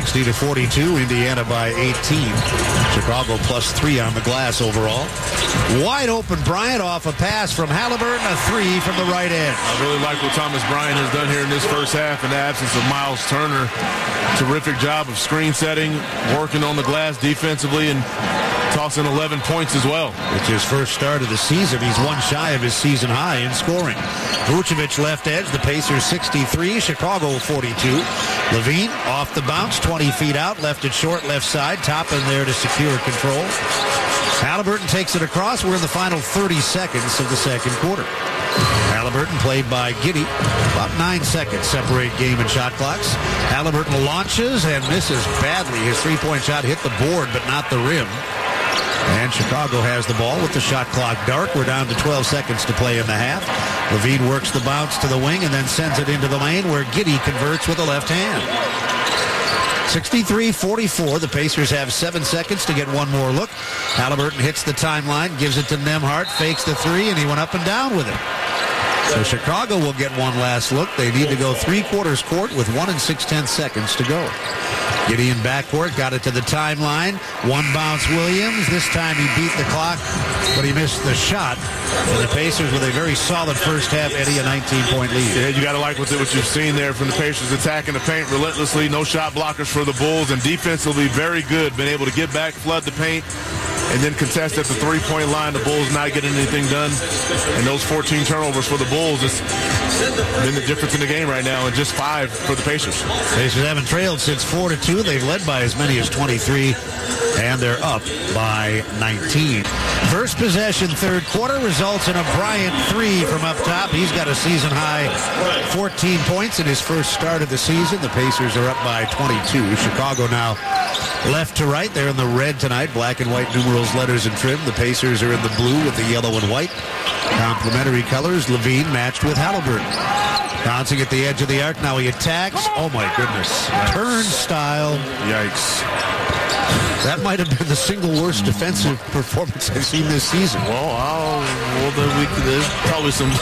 60-42, Indiana by 18. Chicago plus 3 on the glass overall. Wide open Bryant off a pass from Halliburton, a 3 from the right edge. I really like what Thomas Bryant has done here in this first half in the absence of Miles Turner. Terrific job of screen setting, working on the glass defensively, and tossing 11 points as well. It's his first start of the season. He's 1 shy of his season high in scoring. Vucevic left edge. The Pacers 63, Chicago 42. Levine off the bounce, 20 feet out, left it short, left side. Toppin there to secure control. Halliburton takes it across. We're in the final 30 seconds of the second quarter. Halliburton played by Giddey. About 9 seconds separate game and shot clocks. Halliburton launches and misses badly. His three-point shot hit the board, but not the rim. And Chicago has the ball with the shot clock dark. We're down to 12 seconds to play in the half. Levine works the bounce to the wing and then sends it into the lane where Giddey converts with the left hand. 63-44. The Pacers have 7 seconds to get one more look. Halliburton hits the timeline, gives it to Nembhard, fakes the 3, and he went up and down with it. So Chicago will get one last look. They need to go 3/4 court with 1 6/10 seconds to go. Giddey in backcourt, got it to the timeline. One bounce Williams. This time he beat the clock, but he missed the shot. And the Pacers with a very solid first half, Eddie, a 19-point lead. Yeah, you got to like what you've seen there from the Pacers, attacking the paint relentlessly. No shot blockers for the Bulls, and defensively very good. Been able to get back, flood the paint, and then contest at the three-point line. The Bulls not getting anything done. And those 14 turnovers for the Bulls has been the difference in the game right now, and just 5 for the Pacers. Pacers haven't trailed since 4-2. They've led by as many as 23, and they're up by 19. First possession, third quarter, results in a Bryant 3 from up top. He's got a season-high 14 points in his first start of the season. The Pacers are up by 22. Chicago now left to right. They're in the red tonight, black and white numerals, letters, and trim. The Pacers are in the blue with the yellow and white. Complementary colors. Levine matched with Halliburton. Bouncing at the edge of the arc. Now he attacks. Oh, my goodness. Yikes. Turnstile. Yikes. That might have been the single worst defensive performance I've seen this season. There's probably some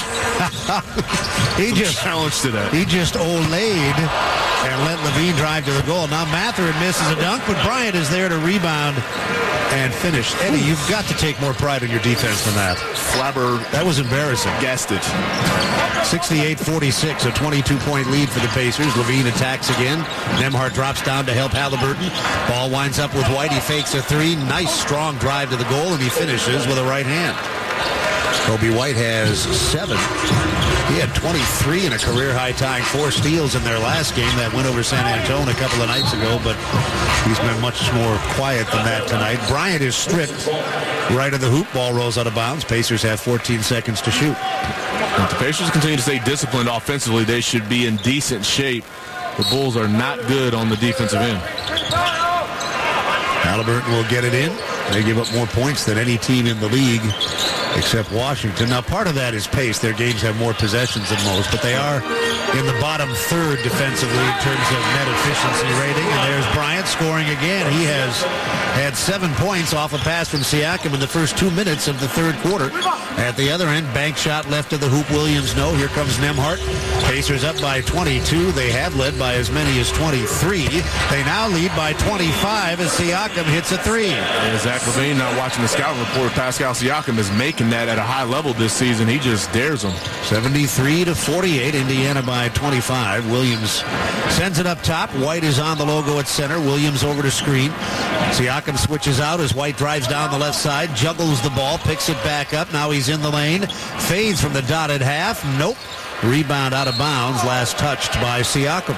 challenge to that. He just olayed and let Levine drive to the goal. Now Mathurin misses a dunk, but Bryant is there to rebound and finished. Eddie, you've got to take more pride in your defense than that. That was embarrassing. Guessed it. 68-46, a 22-point lead for the Pacers. Levine attacks again. Nembhard drops down to help Halliburton. Ball winds up with White. He fakes a three. Nice, strong drive to the goal, and he finishes with a right hand. Kobe White has 7. He had 23 in a career-high, tying 4 steals in their last game that went over San Antonio a couple of nights ago, but he's been much more quiet than that tonight. Bryant is stripped right of the hoop. Ball rolls out of bounds. Pacers have 14 seconds to shoot. If the Pacers continue to stay disciplined offensively, they should be in decent shape. The Bulls are not good on the defensive end. Halliburton will get it in. They give up more points than any team in the league except Washington. Now, part of that is pace. Their games have more possessions than most, but they are in the bottom third defensively in terms of net efficiency rating. And there's Bryant scoring again. He has had 7 points off a pass from Siakam in the first 2 minutes of the third quarter. At the other end, bank shot left of the hoop. Williams no. Here comes Nembhard. Pacers up by 22. They have led by as many as 23. They now lead by 25 as Siakam hits a three. And Zach LaVine, not watching the scouting report, Pascal Siakam is making that at a high level this season. He just dares them. 73-48, Indiana by 25. Williams sends it up top. White is on the logo at center. Williams over to screen. Siakam switches out as White drives down the left side, juggles the ball, picks it back up. Now he's in the lane. Fades from the dotted half. Nope. Rebound out of bounds. Last touched by Siakam.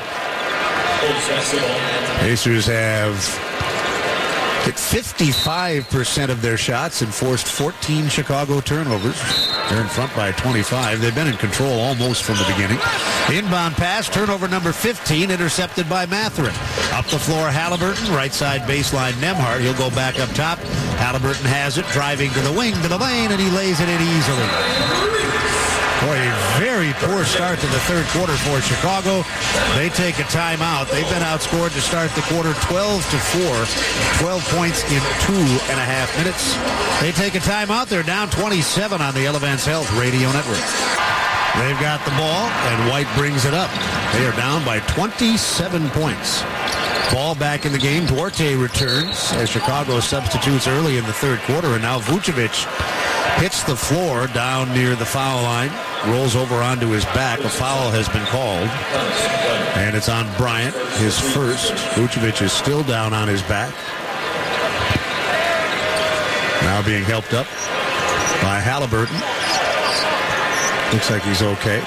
Pacers have hit 55% of their shots and forced 14 Chicago turnovers. They're in front by 25. They've been in control almost from the beginning. Inbound pass, turnover number 15, intercepted by Mathurin. Up the floor, Halliburton, right side baseline, Nembhard. He'll go back up top. Halliburton has it, driving to the wing, to the lane, and he lays it in easily. Boy, a very poor start to the third quarter for Chicago. They take a timeout. They've been outscored to start the quarter 12-4. 12 points in 2.5 minutes. They take a timeout. They're down 27 on the Elevance Health Radio Network. They've got the ball, and White brings it up. They are down by 27 points. Ball back in the game. Duarte returns as Chicago substitutes early in the third quarter, and now Vucevic hits the floor down near the foul line, rolls over onto his back. A foul has been called, and it's on Bryant, his first. Vucevic is still down on his back. Now being helped up by Halliburton. Looks like he's okay.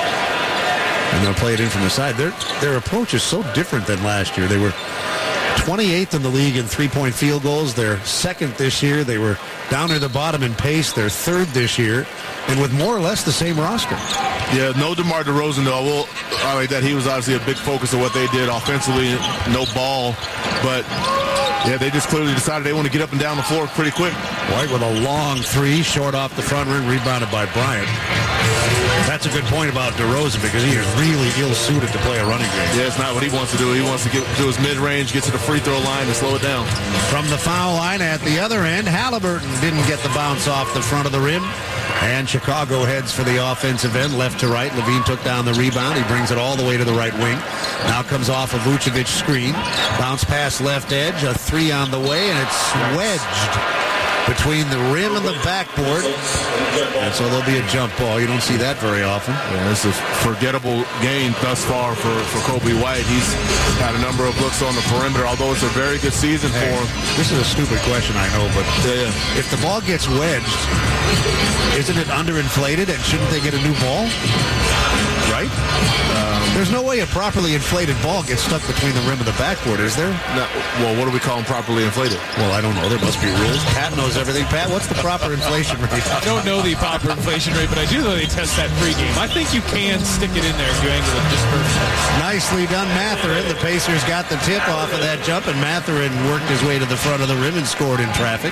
And they'll play it in from the side. Their approach is so different than last year. They were 28th in the league in three-point field goals. They're second this year. They were down near the bottom in pace. They're third this year, and with more or less the same roster. Yeah, no DeMar DeRozan, though. I will highlight that he was obviously a big focus of what they did offensively. No ball, but yeah, they just clearly decided they want to get up and down the floor pretty quick. White with a long three, short off the front rim, rebounded by Bryant. That's a good point about DeRozan because he is really ill-suited to play a running game. Yeah, it's not what he wants to do. He wants to do his mid-range, get to the free throw line, and slow it down. From the foul line at the other end, Halliburton didn't get the bounce off the front of the rim. And Chicago heads for the offensive end, left to right. Levine took down the rebound. He brings it all the way to the right wing. Now comes off a Vucevic screen. Bounce pass left edge. A three on the way, and it's wedged between the rim and the backboard. And so there'll be a jump ball. You don't see that very often. Yeah, it's a forgettable game thus far for Kobe White. He's had a number of looks on the perimeter, although it's a very good season for him. This is a stupid question, I know, but if the ball gets wedged, isn't it underinflated, and shouldn't they get a new ball? Right? There's no way a properly inflated ball gets stuck between the rim and the backboard, is there? No. Well, what do we call them properly inflated? Well, I don't know. There must be rules. Pat knows everything. Pat, what's the proper inflation rate? I don't know the proper inflation rate, but I do know they test that pregame. I think you can stick it in there if you angle it just perfectly. Nicely done, Mathurin. The Pacers got the tip off of that jump, and Mathurin worked his way to the front of the rim and scored in traffic.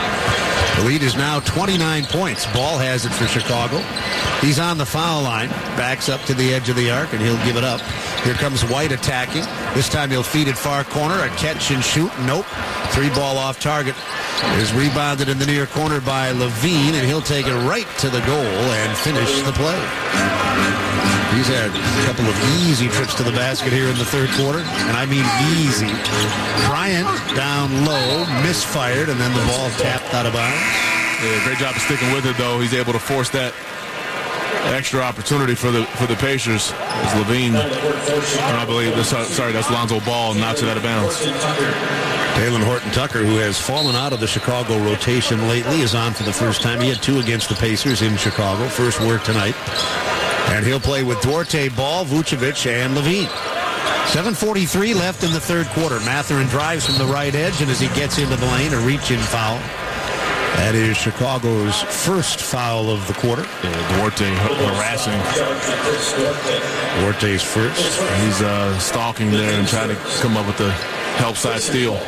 The lead is now 29 points. Ball has it for Chicago. He's on the foul line, backs up to the edge of the arc, and he'll give it up. Here comes White attacking. This time he'll feed it far corner. A catch and shoot. Nope. Three ball off target. Is rebounded in the near corner by Levine, and he'll take it right to the goal and finish the play. He's had a couple of easy trips to the basket here in the third quarter, and I mean easy. Bryant down low, misfired, and then the ball tapped out of bounds. Yeah, great job of sticking with it, though. He's able to force that extra opportunity for the Pacers. As Levine, I believe, that's Lonzo Ball, knocks it out of bounds. Talen Horton-Tucker, who has fallen out of the Chicago rotation lately, is on for the first time. He had 2 against the Pacers in Chicago. First work tonight. And he'll play with Duarte, Ball, Vucevic, and Levine. 7:43 left in the third quarter. Mathurin drives from the right edge, and as he gets into the lane, a reach-in foul. That is Chicago's first foul of the quarter. Yeah, Duarte harassing. Duarte's first. He's stalking there and trying to come up with the help side steal.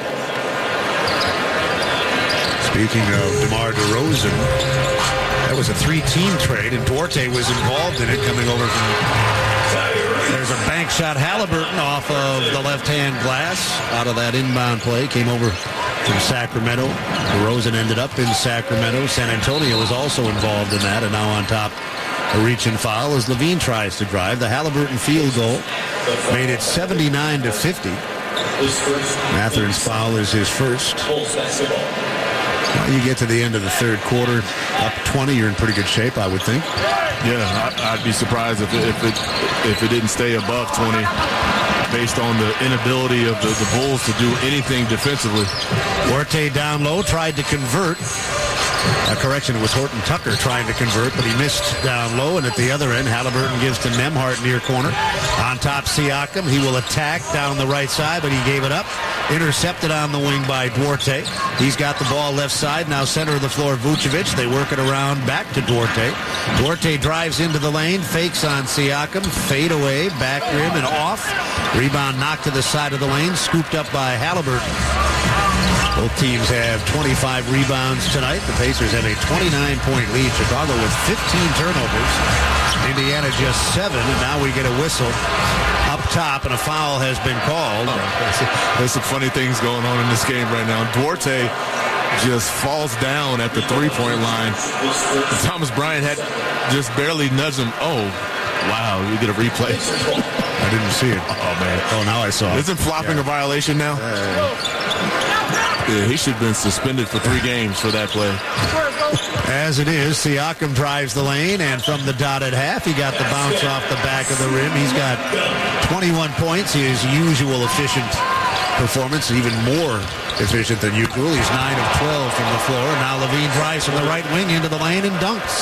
Speaking of DeMar DeRozan, that was a 3-team trade, and Duarte was involved in it, coming over from... There's a bank shot. Halliburton off of the left-hand glass out of that inbound play. Came over from Sacramento. DeRozan ended up in Sacramento. San Antonio was also involved in that, and now on top, a reach and foul as Levine tries to drive. The Halliburton field goal made it 79-50. Mathurin's foul is his first. Well, you get to the end of the third quarter, up 20, you're in pretty good shape, I would think. Yeah, I'd be surprised if it didn't stay above 20, based on the inability of the Bulls to do anything defensively. Duarte down low, tried to convert. Correction, it was Horton-Tucker trying to convert, but he missed down low. And at the other end, Halliburton gives to Nembhard near corner. On top, Siakam. He will attack down the right side, but he gave it up. Intercepted on the wing by Duarte. He's got the ball left side. Now center of the floor, Vucevic. They work it around back to Duarte. Duarte drives into the lane, fakes on Siakam. Fade away, back rim and off. Rebound knocked to the side of the lane, scooped up by Halliburton. Both teams have 25 rebounds tonight. The Pacers have a 29-point lead. Chicago with 15 turnovers. Indiana just 7, and now we get a whistle up top, and a foul has been called. There's some funny things going on in this game right now. Duarte just falls down at the three-point line. Thomas Bryant had just barely nudged him. Oh, wow, you get a replay. I didn't see it. Oh, man. Oh, now I saw it. Isn't flopping a violation now? Yeah, he should have been suspended for 3 games for that play. As it is, Siakam drives the lane, and from the dotted half, he got the bounce off the back of the rim. He's got 21 points, his usual efficient performance, even more efficient than usual. He's 9 of 12 from the floor. Now Levine drives from the right wing into the lane and dunks.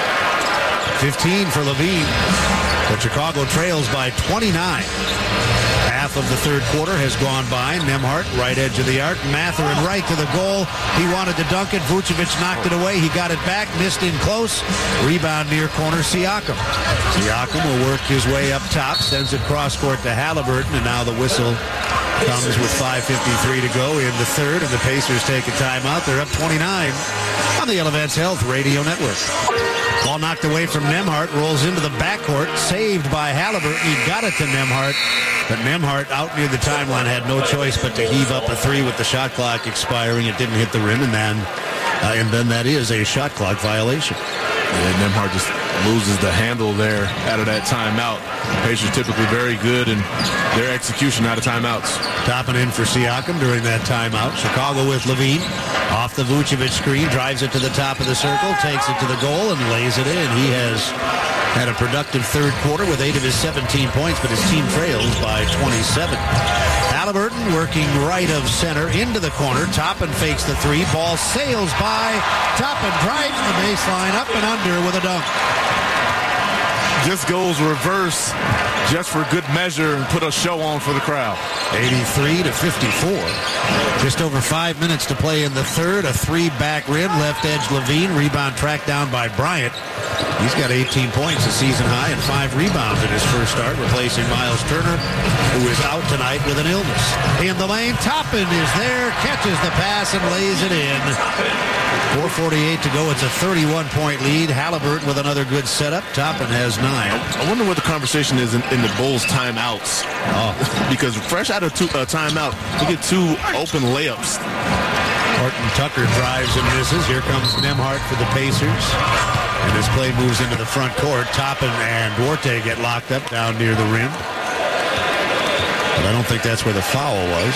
15 for Levine, but Chicago trails by 29. Half of the third quarter has gone by. Nembhard, right edge of the arc. Mathurin right to the goal. He wanted to dunk it. Vucevic knocked it away. He got it back, missed in close. Rebound near corner, Siakam. Siakam will work his way up top, sends it cross court to Halliburton, and now the whistle comes with 5:53 to go in the third, and the Pacers take a timeout. They're up 29 on the Elevance Health Radio Network. Ball knocked away from Nembhard, rolls into the backcourt, saved by Halliburton. He got it to Nembhard, but Nembhard out near the timeline had no choice but to heave up a 3 with the shot clock expiring. It didn't hit the rim, and then that is a shot clock violation. Yeah, Nembhard just loses the handle there out of that timeout. Pacers typically very good in their execution out of timeouts. Topping in for Siakam during that timeout. Chicago with Levine. Off the Vucevic screen, drives it to the top of the circle, takes it to the goal, and lays it in. He has had a productive third quarter with 8 of his 17 points, but his team trails by 27. Halliburton working right of center into the corner. Toppin fakes the 3. Ball sails by. Toppin drives the baseline up and under with a dunk. Just goes reverse just for good measure and put a show on for the crowd. 83-54. Just over 5 minutes to play in the third. A 3 back rim, left edge Levine. Rebound tracked down by Bryant. He's got 18 points, a season high, and 5 rebounds in his first start, replacing Miles Turner, who is out tonight with an illness. In the lane, Toppin is there, catches the pass and lays it in. 4:48 to go. It's a 31-point lead. Halliburton with another good setup. Toppin has 9. I wonder what the conversation is in the Bulls' timeouts. Because fresh out of timeout, you get 2 open layups. Horton Tucker drives and misses. Here comes Nembhard for the Pacers. And this play moves into the front court. Toppin and Duarte get locked up down near the rim. But I don't think that's where the foul was.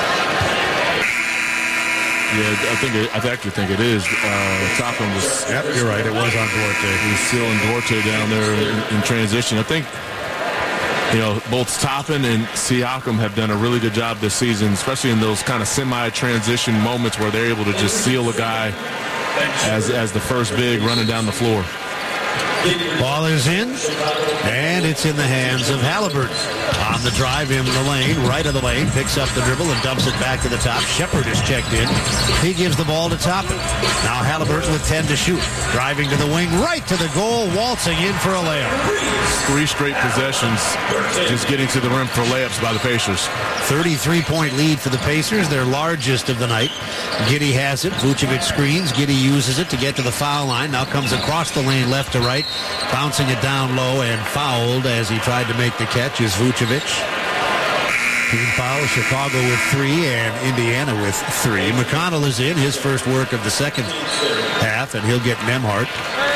Yeah, I actually think it is. Toppin was... Yep, you're right. It was on Duarte. He was sealing Duarte down there in transition. I think, both Toppin and Siakam have done a really good job this season, especially in those kind of semi-transition moments where they're able to just seal a guy as the first big running down the floor. Ball is in, and it's in the hands of Halliburton. On the drive in the lane, right of the lane, picks up the dribble and dumps it back to the top. Shepard is checked in. He gives the ball to Toppin. Now Halliburton with 10 to shoot. Driving to the wing, right to the goal, waltzing in for a layup. 3 straight possessions just getting to the rim for layups by the Pacers. 33-point lead for the Pacers, their largest of the night. Giddey has it. Vucevic screens. Giddey uses it to get to the foul line. Now comes across the lane left to right. Bouncing it down low and fouled as he tried to make the catch is Vucevic. Team foul, Chicago with 3 and Indiana with 3. McConnell is in, his first work of the second half, and he'll get Nembhard.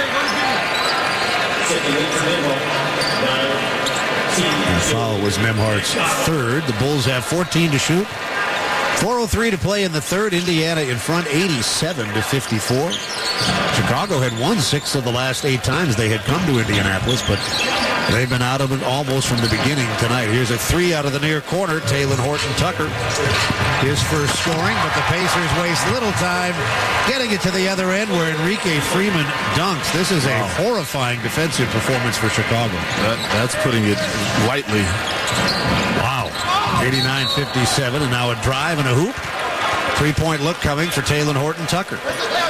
The foul was Nembhard's third. The Bulls have 14 to shoot. 4:03 to play in the third. Indiana in front, 87-54. Chicago had won 6 of the last 8 times they had come to Indianapolis, but they've been out of it almost from the beginning tonight. Here's a 3 out of the near corner. Talen Horton-Tucker, his first scoring, but the Pacers waste little time getting it to the other end where Enrique Freeman dunks. This is a horrifying defensive performance for Chicago. That's putting it lightly. Wow. 89-57, and now a drive and a hoop. 3-point look coming for Talen Horton-Tucker.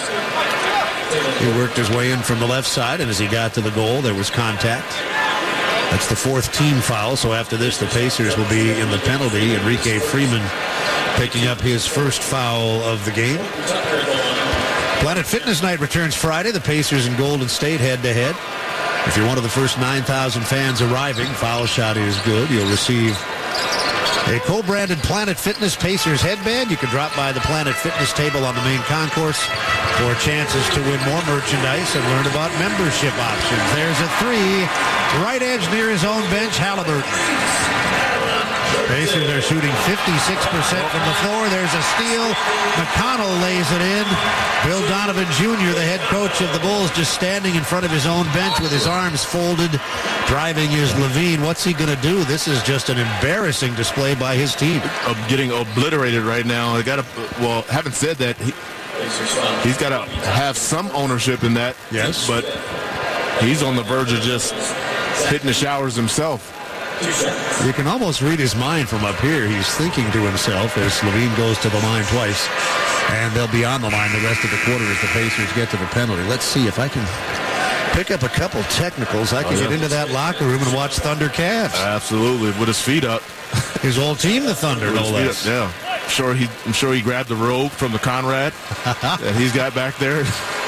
He worked his way in from the left side, and as he got to the goal, there was contact. That's the 4th team foul, so after this, the Pacers will be in the penalty. Enrique Freeman picking up his first foul of the game. Planet Fitness Night returns Friday. The Pacers and Golden State head-to-head. If you're one of the first 9,000 fans arriving, foul shot is good. You'll receive a co-branded Planet Fitness Pacers headband. You can drop by the Planet Fitness table on the main concourse for chances to win more merchandise and learn about membership options. There's a 3. Right edge near his own bench, Halliburton. Pacers are shooting 56% from the floor. There's a steal. McConnell lays it in. Bill Donovan Jr., the head coach of the Bulls, just standing in front of his own bench with his arms folded. Driving is Levine. What's he going to do? This is just an embarrassing display by his team. Getting obliterated right now. Having said that, he's got to have some ownership in that. Yes. But he's on the verge of just hitting the showers himself. You can almost read his mind from up here. He's thinking to himself as Levine goes to the line twice. And they'll be on the line the rest of the quarter as the Pacers get to the penalty. Let's see if I can pick up a couple technicals. I can get into that locker room and watch Thunder Cavs. Absolutely, with his feet up. His old team, the Thunder, no less. Yeah. I'm sure he grabbed the robe from the Conrad that he's got back there.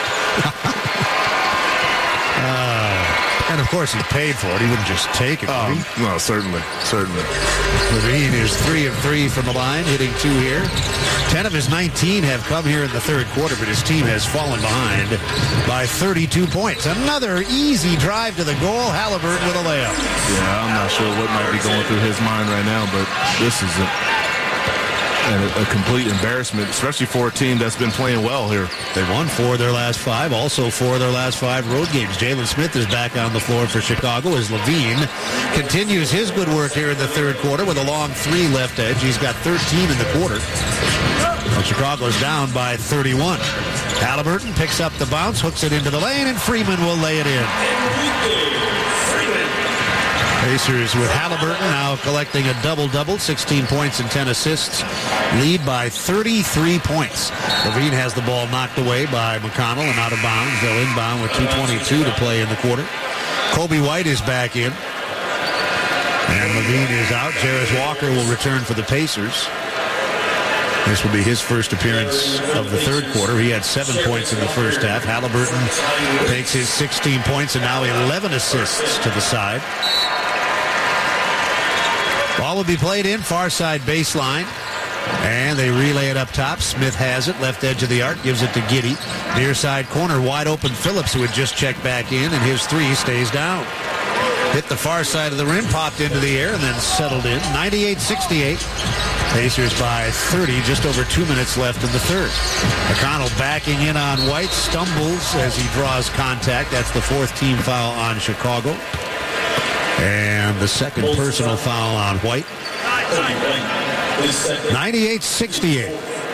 And, of course, he paid for it. He wouldn't just take it. No, certainly. Levine is 3 of 3 from the line, hitting 2 here. 10 of his 19 have come here in the third quarter, but his team has fallen behind by 32 points. Another easy drive to the goal. Halliburton with a layup. Yeah, I'm not sure what might be going through his mind right now, but this is a complete embarrassment, especially for a team that's been playing well here. They won 4 of their last 5, also 4 of their last 5 road games. Jalen Smith is back on the floor for Chicago as Levine continues his good work here in the third quarter with a long 3 left edge. He's got 13 in the quarter. Well, Chicago's down by 31. Halliburton picks up the bounce, hooks it into the lane, and Freeman will lay it in. Pacers with Halliburton now collecting a double-double, 16 points and 10 assists, lead by 33 points. Levine has the ball knocked away by McConnell and out of bounds. They'll inbound with 2:22 to play in the quarter. Kobe White is back in, and Levine is out. Jarris Walker will return for the Pacers. This will be his first appearance of the third quarter. He had 7 points in the first half. Halliburton takes his 16 points and now 11 assists to the side. Ball will be played in, far side baseline. And they relay it up top. Smith has it, left edge of the arc, gives it to Giddey. Near side corner, wide open Phillips, who had just checked back in, and his three stays down. Hit the far side of the rim, popped into the air, and then settled in. 98-68. Pacers by 30, just over 2 minutes left in the third. McConnell backing in on White, stumbles as he draws contact. That's the fourth team foul on Chicago. And the second personal foul on White. 98-68.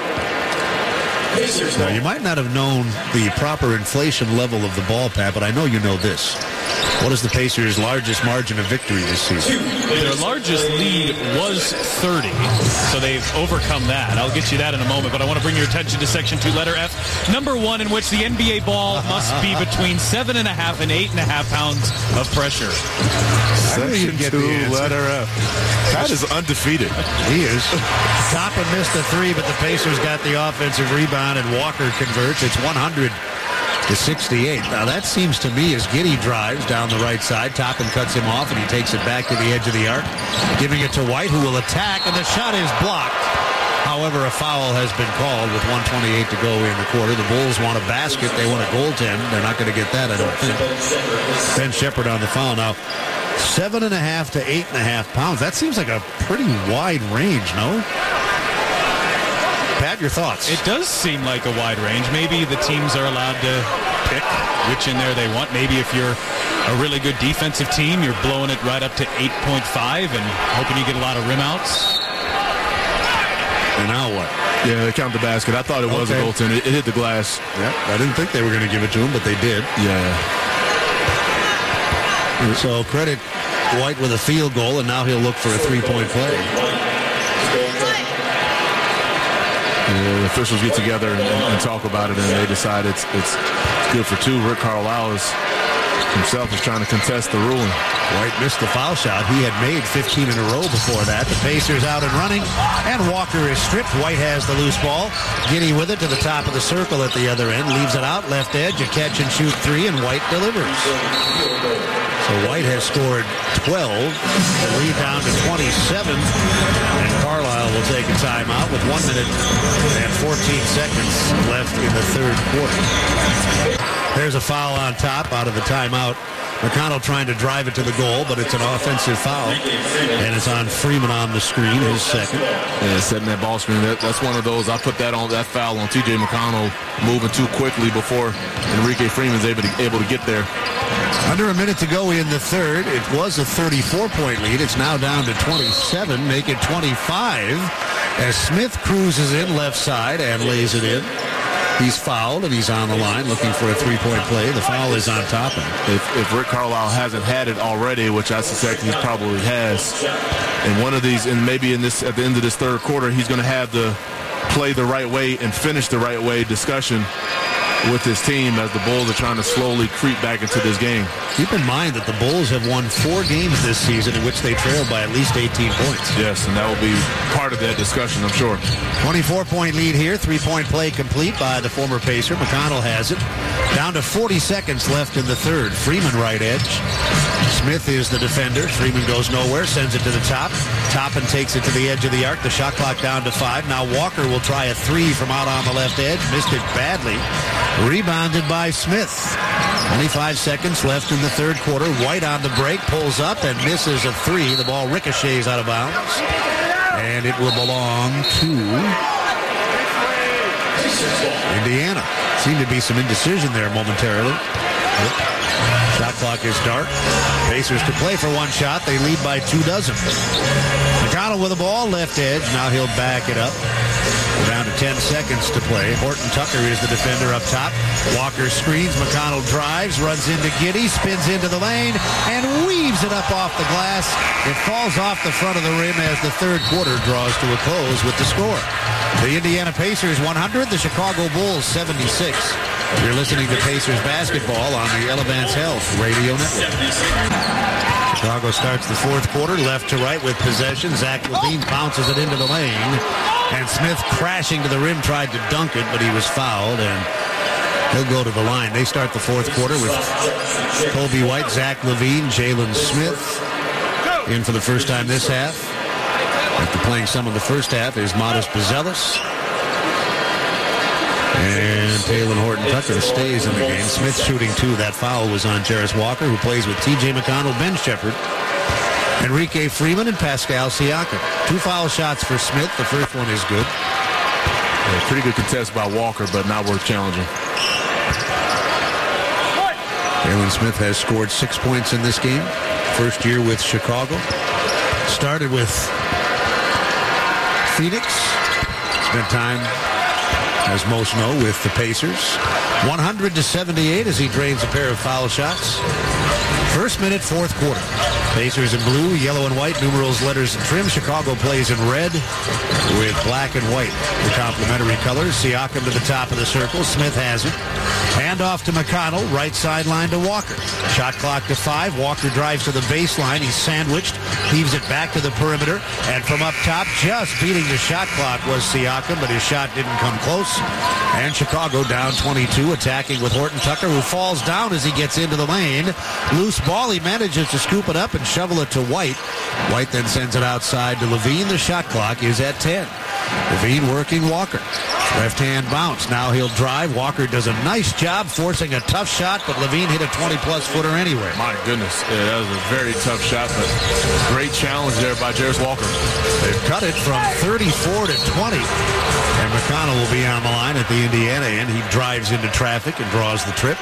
Now, you might not have known the proper inflation level of the ball, Pat, but I know you know this. What is the Pacers' largest margin of victory this season? Their largest lead was 30, so they've overcome that. I'll get you that in a moment, but I want to bring your attention to Section 2, letter F. Number 1, in which the NBA ball must be between 7.5 and 8.5 pounds of pressure. Section 2, letter F. That is undefeated. He is. Toppin missed the three, but the Pacers got the offensive rebound, and Walker converts. It's 100-68. Now that seems to me as Giddey drives down the right side. Toppin cuts him off, and he takes it back to the edge of the arc, giving it to White, who will attack, and the shot is blocked. However, a foul has been called with 1:28 to go in the quarter. The Bulls want a basket. They want a goaltend. They're not going to get that, I don't think. Ben Shepherd on the foul. Now, 7.5 to 8.5 pounds. That seems like a pretty wide range, no? Pat, your thoughts? It does seem like a wide range. Maybe the teams are allowed to pick which in there they want. Maybe if you're a really good defensive team, you're blowing it right up to 8.5 and hoping you get a lot of rim outs. And now what? Yeah, they count the basket. I thought it was a goaltender. It hit the glass. Yeah, I didn't think they were going to give it to him, but they did. Yeah. So credit White with a field goal, and now he'll look for a three-point play. The officials get together and talk about it, and they decide it's good for two. Rick Carlisle himself is trying to contest the ruling. White missed the foul shot. He had made 15 in a row before that. The Pacers out and running, and Walker is stripped. White has the loose ball. Giddey with it to the top of the circle at the other end. Leaves it out, left edge, a catch and shoot three, and White delivers. So White has scored 12, the lead down to 27, and Carlisle will take a timeout with 1 minute and 14 seconds left in the third quarter. There's a foul on top out of the timeout. McConnell trying to drive it to the goal, but it's an offensive foul, and it's on Freeman on the screen, his second. Yeah, setting that ball screen. That's one of those. I put that foul on T.J. McConnell moving too quickly before Enrique Freeman's able to get there. Under a minute to go in the third. It was a 34-point lead. It's now down to 27, make it 25, as Smith cruises in left side and lays it in. He's fouled, and he's on the line looking for a three-point play. The foul is on top of him. If Rick Carlisle hasn't had it already, which I suspect he probably has, and one of these, and maybe at the end of this third quarter, he's going to have the play the right way and finish the right way discussion with his team as the Bulls are trying to slowly creep back into this game. Keep in mind that the Bulls have won 4 games this season in which they trailed by at least 18 points. Yes, and that will be part of that discussion, I'm sure. 24-point lead here. 3-point play complete by the former Pacer. McConnell has it. Down to 40 seconds left in the third. Freeman right edge. Smith is the defender. Freeman goes nowhere, sends it to the top. Toppin takes it to the edge of the arc. The shot clock down to 5. Now Walker will try a three from out on the left edge. Missed it badly. Rebounded by Smith. 25 seconds left in the third quarter. White on the break, pulls up and misses a three. The ball ricochets out of bounds. And it will belong to Indiana. Seemed to be some indecision there momentarily. Shot clock is dark. Pacers to play for one shot. They lead by 24. McConnell with the ball, left edge. Now he'll back it up. We're down to 10 seconds to play. Horton Tucker is the defender up top. Walker screens. McConnell drives, runs into Giddey, spins into the lane, and weaves it up off the glass. It falls off the front of the rim as the third quarter draws to a close with the score. The Indiana Pacers 100, the Chicago Bulls 76. You're listening to Pacers basketball on the Elevance Health Radio Network. Chicago starts the fourth quarter left to right with possession. Zach LaVine bounces it into the lane. And Smith crashing to the rim tried to dunk it, but he was fouled, and he'll go to the line. They start the fourth quarter with Kobe White, Zach LaVine, Jalen Smith in for the first time this half. At After playing some in the first half, is Modest Buzelis. And Taylor Horton-Tucker stays in the game. Smith shooting 2. That foul was on Jarris Walker, who plays with T.J. McConnell, Ben Shepherd, Enrique Freeman, and Pascal Siakam. 2 foul shots for Smith. The first one is good. Yeah, pretty good contest by Walker, but not worth challenging. Jalen Smith has scored 6 points in this game. First year with Chicago. Started with Phoenix. Spent time, as most know, with the Pacers. 100-78 as he drains a pair of foul shots. First minute, fourth quarter. Pacers in blue, yellow and white, numerals, letters, and trim. Chicago plays in red with black and white. The complementary colors. Siakam to the top of the circle. Smith has it. Hand off to McConnell. Right sideline to Walker. Shot clock to 5. Walker drives to the baseline. He's sandwiched. Heaves it back to the perimeter. And from up top, just beating the shot clock was Siakam, but his shot didn't come close. And Chicago down 22, attacking with Horton-Tucker, who falls down as he gets into the lane. Loose ball. He manages to scoop it up and shovel it to White. White then sends it outside to Levine. The shot clock is at 10. Levine working Walker. Left hand bounce. Now he'll drive. Walker does a nice job forcing a tough shot, but Levine hit a 20-plus footer anyway. My goodness. Yeah, that was a very tough shot, but great challenge there by Jarris Walker. They've cut it from 34 to 20. And McConnell will be on the line at the Indiana end. He drives into traffic and draws the trip.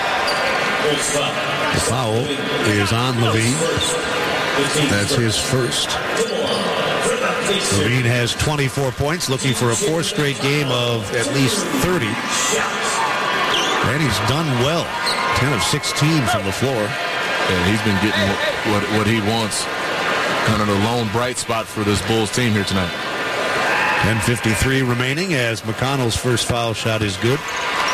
The foul is on Levine. That's his first. Levine has 24 points, looking for a 4th straight game of at least 30. And he's done well. 10 of 16 from the floor. And he's been getting what he wants. Kind of the lone bright spot for this Bulls team here tonight. 10:53 remaining as McConnell's first foul shot is good.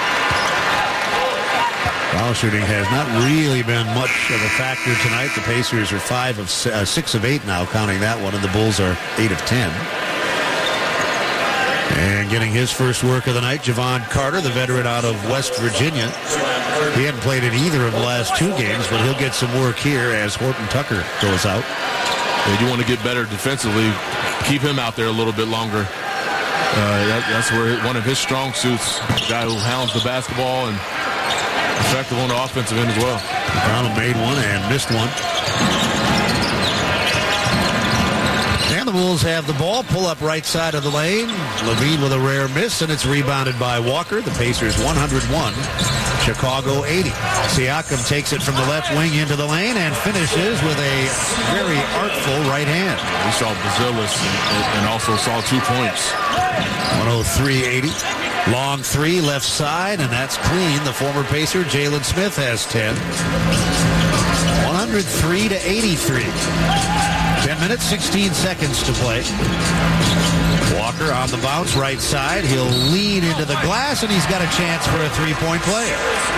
Foul shooting has not really been much of a factor tonight. The Pacers are 6 of 8 now, counting that one, and the Bulls are 8 of 10. And getting his first work of the night, Javon Carter, the veteran out of West Virginia. He hadn't played in either of the last 2 games, but he'll get some work here as Horton-Tucker goes out. Yeah, you want to get better defensively. Keep him out there a little bit longer. That's where one of his strong suits, a guy who hounds the basketball and effective on the offensive end as well. McConnell made one and missed one. And the Bulls have the ball. Pull up right side of the lane. Levine with a rare miss, and it's rebounded by Walker. The Pacers 101. Chicago 80. Siakam takes it from the left wing into the lane and finishes with a very artful right hand. We saw Buzelis and also saw 2 points. 103-80. Long 3 left side, and that's clean. The former Pacer, Jalen Smith, has 10. 103-83. 10 minutes, 16 seconds to play. Walker on the bounce, right side. He'll lean into the glass, and he's got a chance for a 3-point play.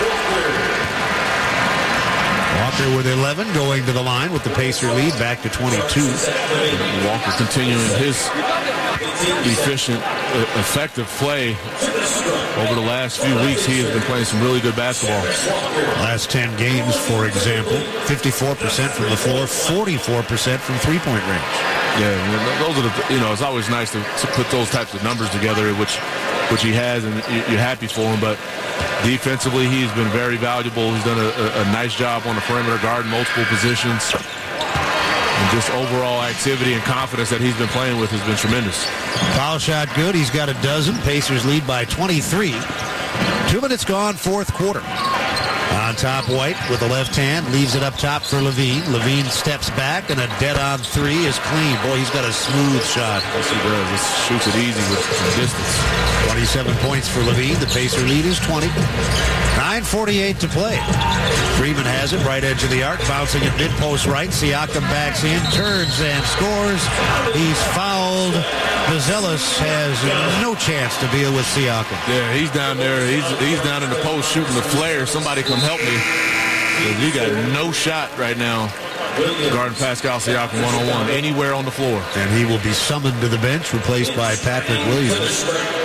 Walker with 11, going to the line with the Pacer lead back to 22. Walker continuing his efficient, effective play. Over the last few weeks, he has been playing some really good basketball. Last 10 games, for example, 54% from the floor, 44% from three-point range. Yeah, those are it's always nice to put those types of numbers together, which he has, and you're happy for him. But defensively, he's been very valuable. He's done a nice job on the perimeter, guarding multiple positions. And just overall activity and confidence that he's been playing with has been tremendous. Foul shot good. He's got a dozen. Pacers lead by 23. 2 minutes gone, fourth quarter. On top, White with the left hand, leaves it up top for Levine. Levine steps back, and a dead-on 3 is clean. Boy, he's got a smooth shot. Yes, he does. Just shoots it easy with distance. 27 points for Levine. The Pacer lead is 20. 9:48 to play. Freeman has it, right edge of the arc, bouncing at mid-post right. Siakam backs in, turns and scores. He's fouled. Buzelis has no chance to deal with Siakam. Yeah, he's down there. He's down in the post shooting the flare. Somebody come help me. He got no shot right now. Guarding Pascal Siakam one-on-one anywhere on the floor. And he will be summoned to the bench, replaced by Patrick Williams.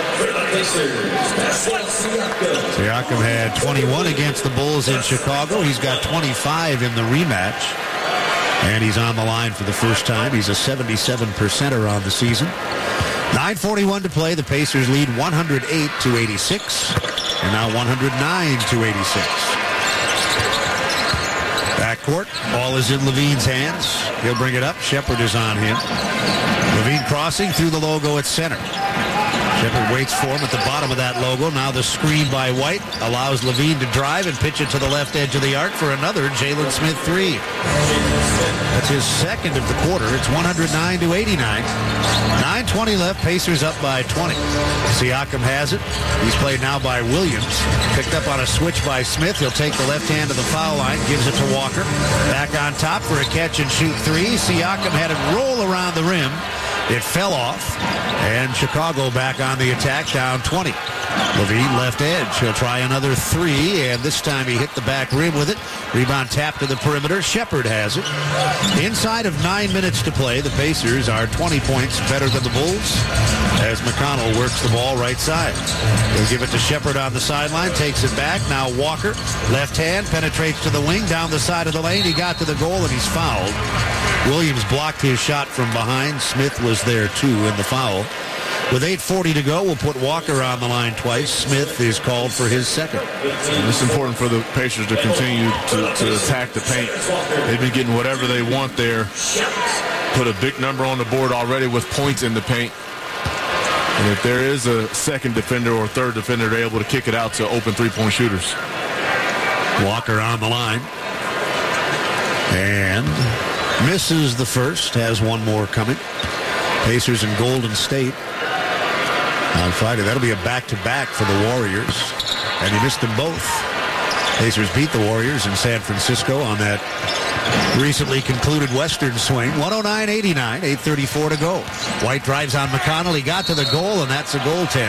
Siakam had 21 against the Bulls in Chicago. He's got 25 in the rematch. And he's on the line for the first time. He's a 77%er on the season. 9:41 to play. The Pacers lead 108-86. And now 109-86. Backcourt. Ball is in Levine's hands. He'll bring it up. Shepherd is on him. Levine crossing through the logo at center. Shepherd waits for him at the bottom of that logo. Now the screen by White allows Levine to drive and pitch it to the left edge of the arc for another Jalen Smith three. That's his second of the quarter. It's 109-89. 9:20 left. Pacers up by 20. Siakam has it. He's played now by Williams. Picked up on a switch by Smith. He'll take the left hand to the foul line. Gives it to Walker. Back on top for a catch and shoot three. Siakam had it roll around the rim. It fell off, and Chicago back on the attack, down 20. Levine left edge. He'll try another three, and this time he hit the back rim with it. Rebound tap to the perimeter. Shepherd has it. Inside of 9 minutes to play, the Pacers are 20 points better than the Bulls as McConnell works the ball right side. He'll give it to Shepherd on the sideline, takes it back. Now Walker, left hand, penetrates to the wing, down the side of the lane. He got to the goal, and he's fouled. Williams blocked his shot from behind. Smith was there, too, in the foul. With 8:40 to go, we'll put Walker on the line twice. Smith is called for his second. And it's important for the Pacers to continue to attack the paint. They've been getting whatever they want there. Put a big number on the board already with points in the paint. And if there is a second defender or third defender, they're able to kick it out to open three-point shooters. Walker on the line. And misses the first, has one more coming. Pacers and Golden State on Friday. That'll be a back-to-back for the Warriors. And he missed them both. Pacers beat the Warriors in San Francisco on that recently concluded Western swing. 109-89, 8:34 to go. White drives on McConnell. He got to the goal, and that's a goaltend.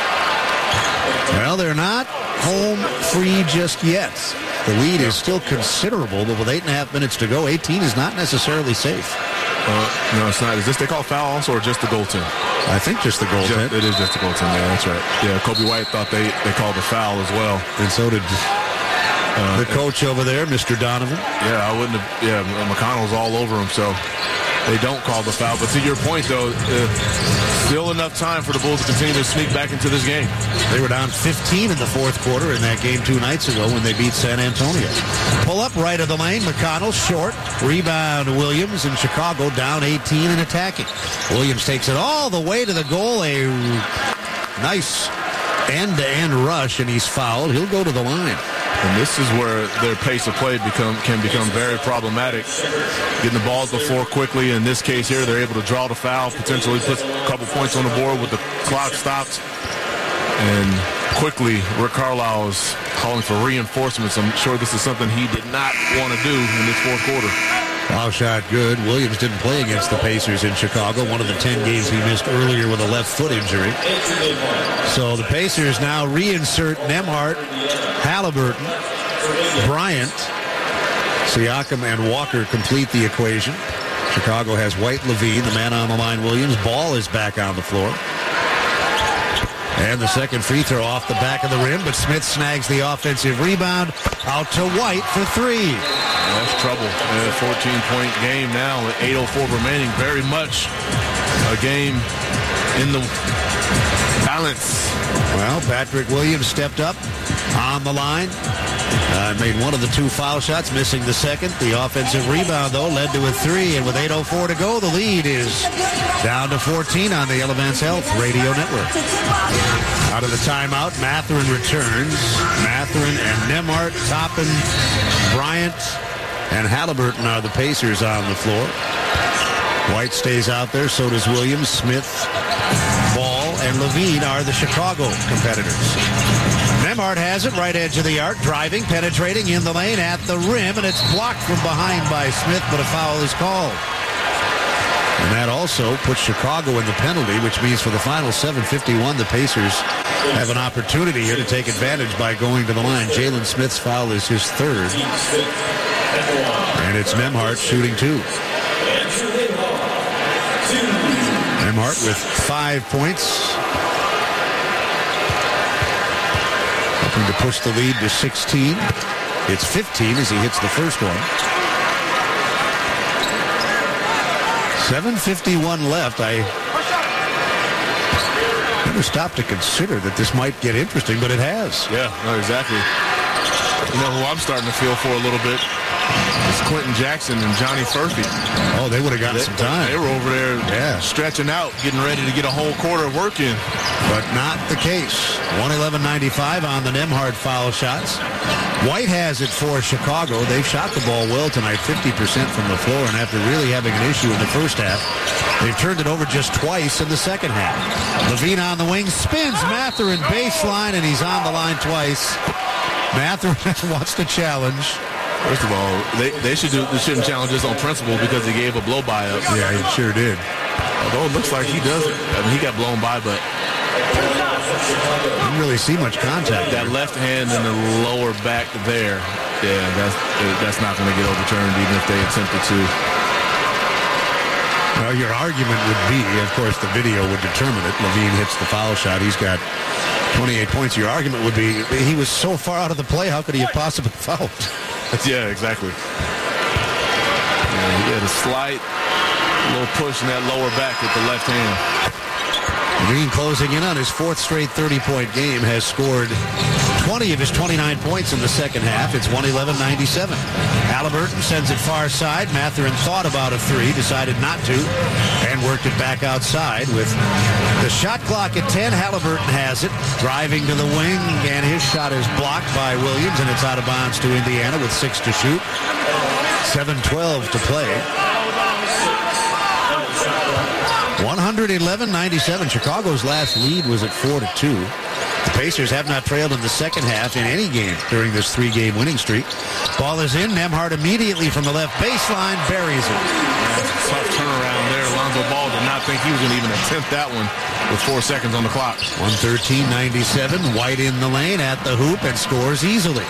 Well, they're not home free just yet. The lead is still considerable, but with 8.5 minutes to go, 18 is not necessarily safe. No, it's not. Is this they call foul also or just the goaltend? I think just the goaltend. It is just the goaltend. Yeah, that's right. Yeah, Kobe White thought they called the foul as well. And so did the coach over there, Mr. Donovan. Yeah, I wouldn't have. Yeah, McConnell's all over him, so they don't call the foul. But to your point, though, still enough time for the Bulls to continue to sneak back into this game. They were down 15 in the fourth quarter in that game 2 nights ago when they beat San Antonio. Pull up right of the lane. McConnell short. Rebound Williams, in Chicago down 18 and attacking. Williams takes it all the way to the goal. A nice end-to-end rush, and he's fouled. He'll go to the line. And this is where their pace of play can become very problematic. Getting the ball at the floor quickly. In this case here, they're able to draw the foul, potentially put a couple points on the board with the clock stopped. And quickly, Rick Carlisle is calling for reinforcements. I'm sure this is something he did not want to do in this fourth quarter. Foul shot good. Williams didn't play against the Pacers in Chicago. One of the 10 games he missed earlier with a left foot injury. So the Pacers now reinsert Nembhard, Halliburton, Bryant, Siakam, and Walker complete the equation. Chicago has White, Levine, the man on the line, Williams. Ball is back on the floor. And the second free throw off the back of the rim, but Smith snags the offensive rebound. Out to White for three. That's trouble. A 14-point game now with 8:04 remaining. Very much a game in the balance. Well, Patrick Williams stepped up on the line. Made one of the 2 foul shots, missing the second. The offensive rebound, though, led to a 3. And with 8:04 to go, the lead is down to 14 on the Elevance Health Radio Network. Out of the timeout, Mathurin returns. Mathurin and Nembhard, Toppin, Bryant, and Halliburton are the Pacers on the floor. White stays out there, so does Williams, Smith, Ball, and Levine are the Chicago competitors. Nembhard has it, right edge of the arc, driving, penetrating in the lane at the rim, and it's blocked from behind by Smith, but a foul is called. And that also puts Chicago in the penalty, which means for the final 7:51, the Pacers have an opportunity here to take advantage by going to the line. Jalen Smith's foul is his third. And it's Nembhard shooting 2. Nembhard with 5 points. Hoping to push the lead to 16. It's 15 as he hits the first one. 7:51 left. I never stopped to consider that this might get interesting, but it has. Yeah, no, exactly. You know who I'm starting to feel for a little bit? It's Quentin Jackson and Johnny Furphy. Oh, they would have gotten some time. They were over there stretching out, getting ready to get a whole quarter of work in. But not the case. 111.95 on the Nembhard foul shots. White has it for Chicago. They've shot the ball well tonight, 50% from the floor, and after really having an issue in the first half, they've turned it over just twice in the second half. Levine on the wing, spins Mathurin baseline, and he's on the line twice. Mathurin wants to challenge. First of all, they shouldn't challenge this on principle because he gave a blow-by up. Yeah, he sure did. Although it looks like he doesn't. I mean, he got blown by, but didn't really see much contact. That left hand in the lower back there, that's not going to get overturned even if they attempted to. Well, your argument would be, of course, the video would determine it. Levine hits the foul shot. He's got 28 points. Your argument would be he was so far out of the play, how could he have possibly fouled? Yeah, exactly. Yeah, he had a slight little push in that lower back with the left hand. Green closing in on his fourth straight 30-point game, has scored 20 of his 29 points in the second half. It's 111-97. Halliburton sends it far side. Mathurin thought about a three, decided not to, and worked it back outside with the shot clock at 10. Halliburton has it, driving to the wing, and his shot is blocked by Williams, and it's out of bounds to Indiana with 6 to shoot. 7:12 to play. 111-97. Chicago's last lead was at 4-2. The Pacers have not trailed in the second half in any game during this 3-game winning streak. Ball is in. Nembhard immediately from the left baseline buries it. Tough turnaround there. Lonzo Ball did not think he was going to even attempt that one with 4 seconds on the clock. 113-97. White in the lane at the hoop and scores easily.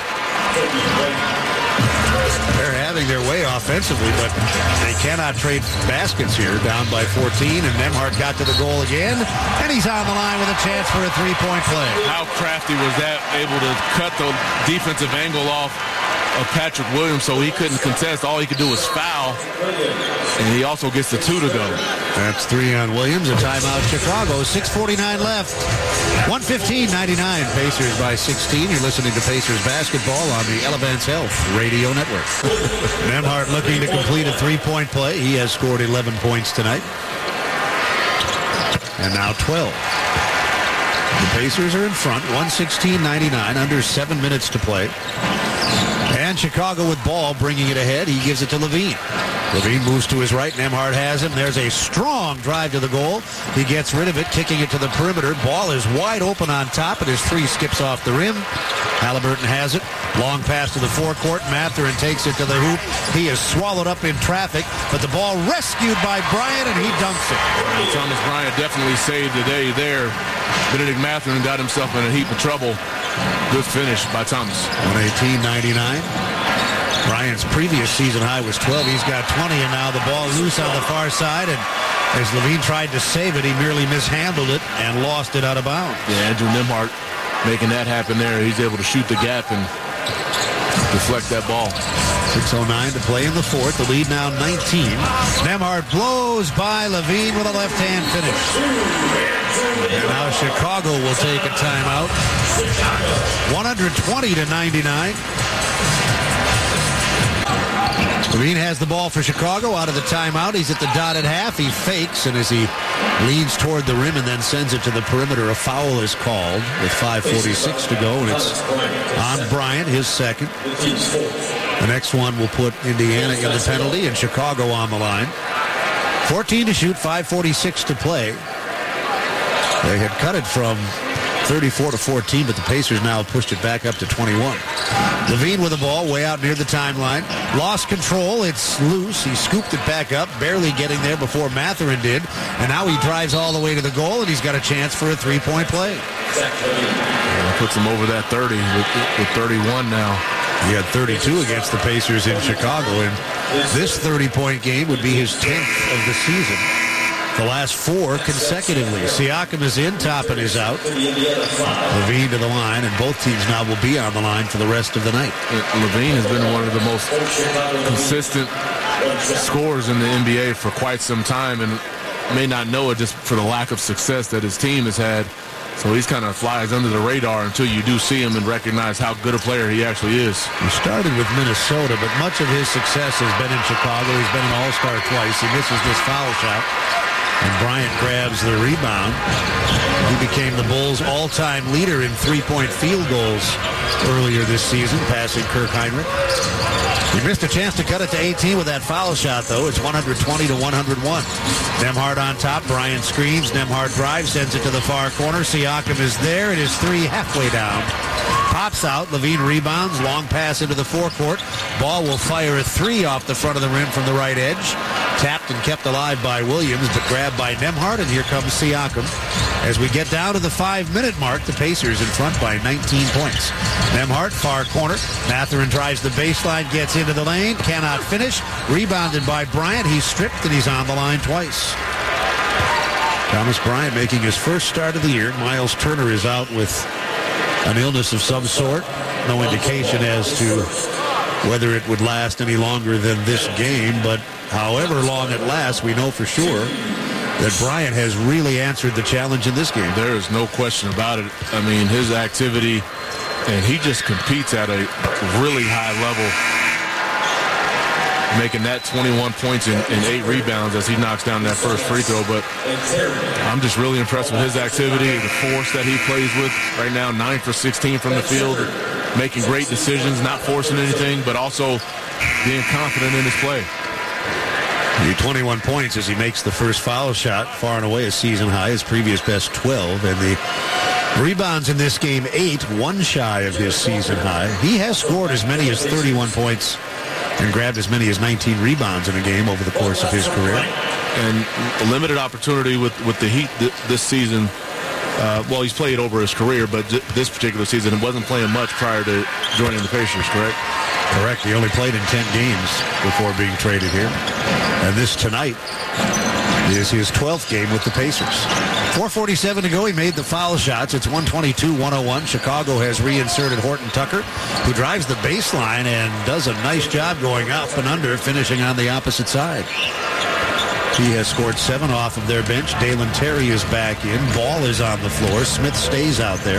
They're having their way offensively, but they cannot trade baskets here. Down by 14, and Nembhard got to the goal again, and he's on the line with a chance for a three-point play. How crafty was that, able to cut the defensive angle off of Patrick Williams so he couldn't contest. All he could do was foul, and he also gets the 2 to go. That's 3 on Williams. A timeout Chicago. 6:49 left. 115-99. Pacers by 16. You're listening to Pacers basketball on the Elevance Health Radio Network. Nembhard looking to complete a three-point play. He has scored 11 points tonight. And now 12. The Pacers are in front. 116-99. Under 7 minutes to play. And Chicago with ball, bringing it ahead. He gives it to Levine. Levine moves to his right. Nembhard has him. There's a strong drive to the goal. He gets rid of it, kicking it to the perimeter. Ball is wide open on top, and his three skips off the rim. Halliburton has it. Long pass to the forecourt. Mathurin takes it to the hoop. He is swallowed up in traffic, but the ball rescued by Bryant, and he dunks it. Thomas Bryant definitely saved the day there. Benedict Mathurin got himself in a heap of trouble. Good finish by Thomas. 118-99. Bryant's previous season high was 12. He's got 20, and now the ball loose on the far side. And as Levine tried to save it, he merely mishandled it and lost it out of bounds. Yeah, Andrew Nembhard making that happen there. He's able to shoot the gap and deflect that ball. 6:09 to play in the fourth. The lead now 19. Nembhard blows by Levine with a left-hand finish. And now Chicago will take a timeout. 120-99. Levine has the ball for Chicago out of the timeout. He's at the dot at half. He fakes, and as he leans toward the rim and then sends it to the perimeter, a foul is called with 5:46 to go, and it's on Bryant, his second. The next one will put Indiana in the penalty and Chicago on the line. 14 to shoot, 5:46 to play. They had cut it from 34 to 14, but the Pacers now have pushed it back up to 21. Levine with the ball way out near the timeline. Lost control. It's loose. He scooped it back up, barely getting there before Mathurin did. And now he drives all the way to the goal, and he's got a chance for a three-point play. Puts him over that 30 with 31 now. He had 32 against the Pacers in Chicago, and this 30-point game would be his 10th of the season. The last 4 consecutively. Siakam is in, Toppin is out. Levine to the line, and both teams now will be on the line for the rest of the night. Levine has been one of the most consistent scores in the NBA for quite some time and may not know it just for the lack of success that his team has had. So he's kind of flies under the radar until you do see him and recognize how good a player he actually is. He started with Minnesota, but much of his success has been in Chicago. He's been an all-star twice. He misses this foul shot, and Bryant grabs the rebound. He became the Bulls' all-time leader in three-point field goals earlier this season, passing Kirk Heinrich. He missed a chance to cut it to 18 with that foul shot, though. It's 120 to 101. Nembhard on top. Bryant screens. Nembhard drives, sends it to the far corner. Siakam is there. It is three halfway down. Pops out. Levine rebounds. Long pass into the forecourt. Ball will fire a three off the front of the rim from the right edge. Tapped and kept alive by Williams, but grabbed by Nembhard, and here comes Siakam. As we get down to the 5-minute mark, the Pacers in front by 19 points. Nembhard, far corner. Mathurin drives the baseline, gets into the lane, cannot finish. Rebounded by Bryant. He's stripped, and he's on the line twice. Thomas Bryant making his first start of the year. Miles Turner is out with an illness of some sort. No indication as to whether it would last any longer than this game, but however long it lasts, we know for sure that Bryant has really answered the challenge in this game. There is no question about it. I mean, his activity, and he just competes at a really high level, making that 21 points and 8 rebounds as he knocks down that first free throw. But I'm just really impressed with his activity, the force that he plays with right now, 9 for 16 from the field, making great decisions, not forcing anything, but also being confident in his play. 21 points as he makes the first foul shot, far and away a season high, his previous best 12, and the rebounds in this game 8, one shy of his season high. He has scored as many as 31 points and grabbed as many as 19 rebounds in a game over the course of his career. And a limited opportunity with the Heat this season. Well, he's played over his career, but this particular season, he wasn't playing much prior to joining the Pacers, correct? Correct. He only played in 10 games before being traded here. And this tonight is his 12th game with the Pacers. 4:47 to go. He made the foul shots. It's 122-101. Chicago has reinserted Horton Tucker, who drives the baseline and does a nice job going up and under, finishing on the opposite side. He has scored 7 off of their bench. Dalen Terry is back in. Ball is on the floor. Smith stays out there.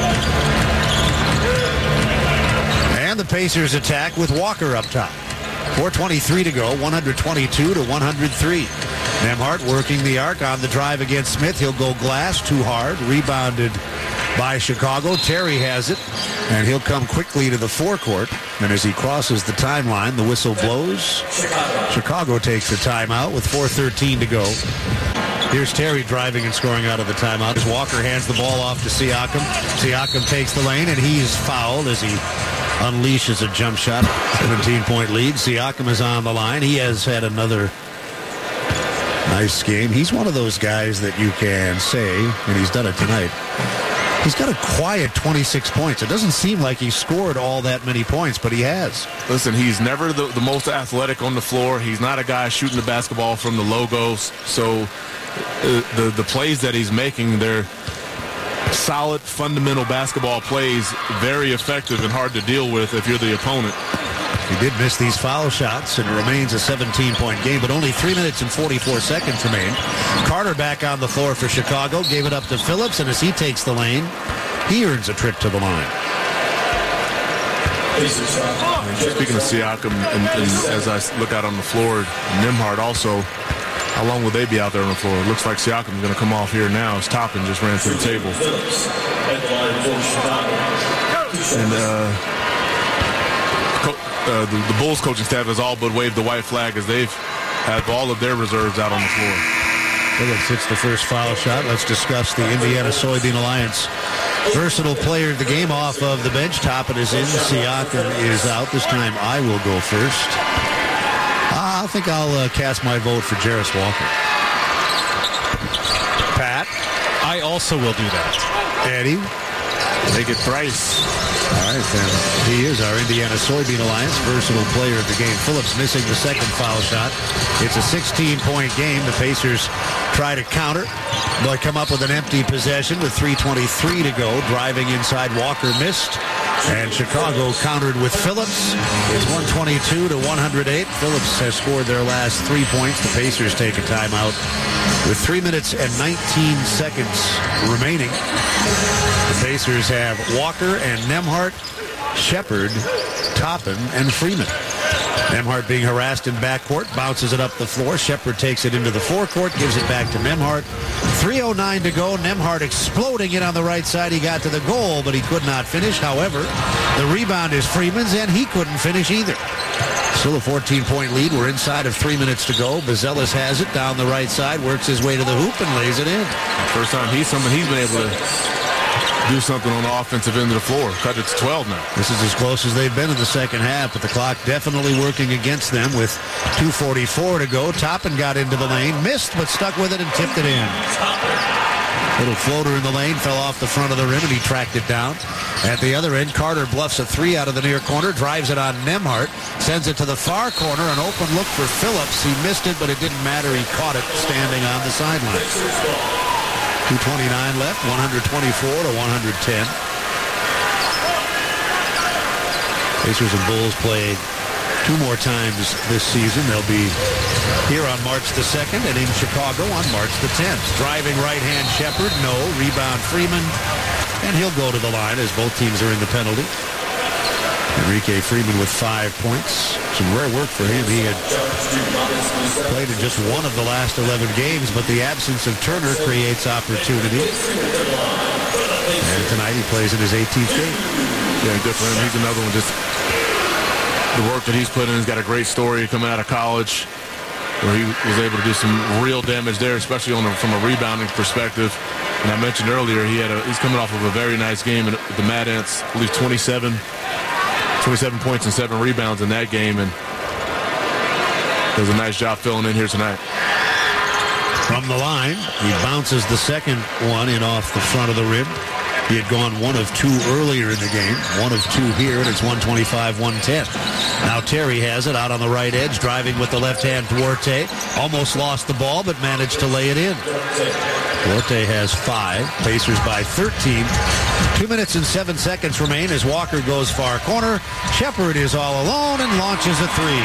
And the Pacers attack with Walker up top. 4:23 to go, 122 to 103. Nembhard working the arc on the drive against Smith. He'll go glass, too hard. Rebounded by Chicago. Terry has it, and he'll come quickly to the forecourt. And as he crosses the timeline, the whistle blows. Chicago takes the timeout with 4:13 to go. Here's Terry driving and scoring out of the timeout. As Walker hands the ball off to Siakam. Siakam takes the lane, and he's fouled as he unleashes a jump shot. 17-point lead. Siakam is on the line. He has had another nice game. He's one of those guys that you can say, and he's done it tonight, he's got a quiet 26 points. It doesn't seem like he scored all that many points, but he has. Listen, he's never the most athletic on the floor. He's not a guy shooting the basketball from the logos. So the plays that he's making, they're solid, fundamental basketball plays, very effective and hard to deal with if you're the opponent. He did miss these foul shots, and it remains a 17-point game, but only 3 minutes and 44 seconds remain. Carter back on the floor for Chicago, gave it up to Phillips, and as he takes the lane, he earns a trip to the line. Speaking of Siakam, and as I look out on the floor, Nembhard also, how long will they be out there on the floor? It looks like Siakam's going to come off here now as Toppin just ran to the table. And the Bulls coaching staff has all but waved the white flag as they've had all of their reserves out on the floor. Phillips hits the first foul shot. Let's discuss the Indiana Soybean Alliance versatile player of the game off of the bench. Toppin is in. Siakam is out. This time I will go first. I think I'll cast my vote for Jarris Walker. Pat? I also will do that. Eddie? Make it thrice. All right, then. He is our Indiana Soybean Alliance versatile player of the game. Phillips missing the second foul shot. It's a 16-point game. The Pacers try to counter, but come up with an empty possession with 3:23 to go. Driving inside, Walker missed. And Chicago countered with Phillips. It's 122 to 108. Phillips has scored their last 3 points. The Pacers take a timeout with 3 minutes and 19 seconds remaining. The Pacers have Walker and Nembhard, Shepherd, Toppin, and Freeman. Nembhard being harassed in backcourt, bounces it up the floor. Shepherd takes it into the forecourt, gives it back to Nembhard. 3:09 to go. Nembhard exploding in on the right side. He got to the goal, but he could not finish. However, the rebound is Freeman's, and he couldn't finish either. Still a 14-point lead. We're inside of 3 minutes to go. Bezelis has it down the right side, works his way to the hoop, and lays it in. First time he's been able to do something on the offensive end of the floor. Cut it to 12 now. This is as close as they've been in the second half, but the clock definitely working against them with 2:44 to go. Toppin got into the lane, missed, but stuck with it and tipped it in. Little floater in the lane, fell off the front of the rim, and he tracked it down. At the other end, Carter bluffs a three out of the near corner, drives it on Nembhard, sends it to the far corner, an open look for Phillips. He missed it, but it didn't matter. He caught it standing on the sideline. 2:29 left, 124 to 110. Pacers and Bulls play two more times this season. They'll be here on March the 2nd and in Chicago on March the 10th. Driving right-hand Shepherd, no. Rebound Freeman, and he'll go to the line as both teams are in the penalty. Enrique Freeman with 5 points. Some rare work for him. He had played in just one of the last 11 games, but the absence of Turner creates opportunity. And tonight he plays in his 18th game. Yeah, good for him. He's another one. Just the work that he's put in. He's got a great story coming out of college where he was able to do some real damage there, especially from a rebounding perspective. And I mentioned earlier he's coming off of a very nice game at the Mad Ants. I believe 27 points and 7 rebounds in that game, and does a nice job filling in here tonight. From the line, he bounces the second one in off the front of the rim. He had gone 1 of 2 earlier in the game, 1 of 2 here, and it's 125-110. Now Terry has it out on the right edge, driving with the left hand. Duarte almost lost the ball, but managed to lay it in. Duarte has 5. Pacers by 13. 2 minutes and 7 seconds remain as Walker goes far corner. Shepherd is all alone and launches a 3.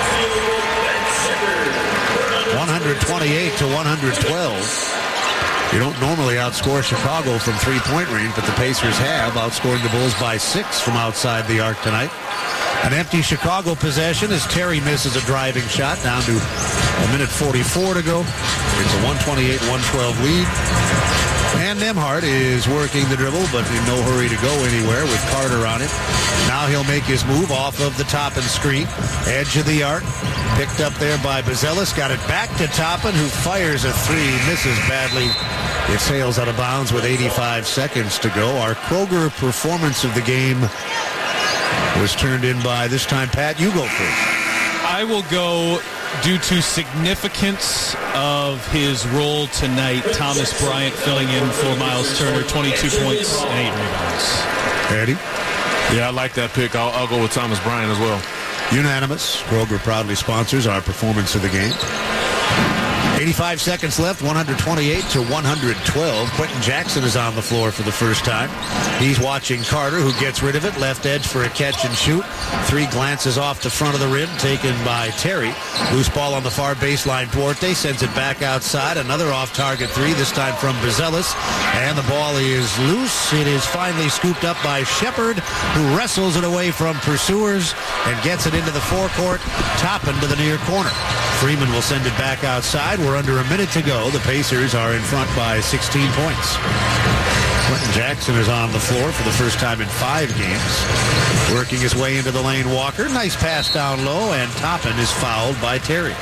128 to 112. You don't normally outscore Chicago from three-point range, but the Pacers have, outscoring the Bulls by 6 from outside the arc tonight. An empty Chicago possession as Terry misses a driving shot down to 1:44 to go. It's a 128-112 lead. And Nembhard is working the dribble, but in no hurry to go anywhere with Carter on it. Now he'll make his move off of the Toppin screen. Edge of the arc. Picked up there by Bezelis. Got it back to Toppin, who fires a 3. Misses badly. It sails out of bounds with 85 seconds to go. Our Kroger performance of the game was turned in by, this time, Pat, you go first. I will go due to significance of his role tonight. Thomas Bryant filling in for Miles Turner, 22 points and 8 rebounds. Eddie? Yeah, I like that pick. I'll go with Thomas Bryant as well. Unanimous. Kroger proudly sponsors our performance of the game. 85 seconds left, 128 to 112. Quentin Jackson is on the floor for the first time. He's watching Carter, who gets rid of it. Left edge for a catch and shoot. 3 glances off the front of the rim, taken by Terry. Loose ball on the far baseline. Duarte sends it back outside. Another off-target 3, this time from Bezelis. And the ball is loose. It is finally scooped up by Shepherd, who wrestles it away from pursuers and gets it into the forecourt. Toppin to the near corner. Freeman will send it back outside. We're under a minute to go. The Pacers are in front by 16 points. Quentin Jackson is on the floor for the first time in 5 games. Working his way into the lane, Walker. Nice pass down low, and Toppin is fouled by Terry.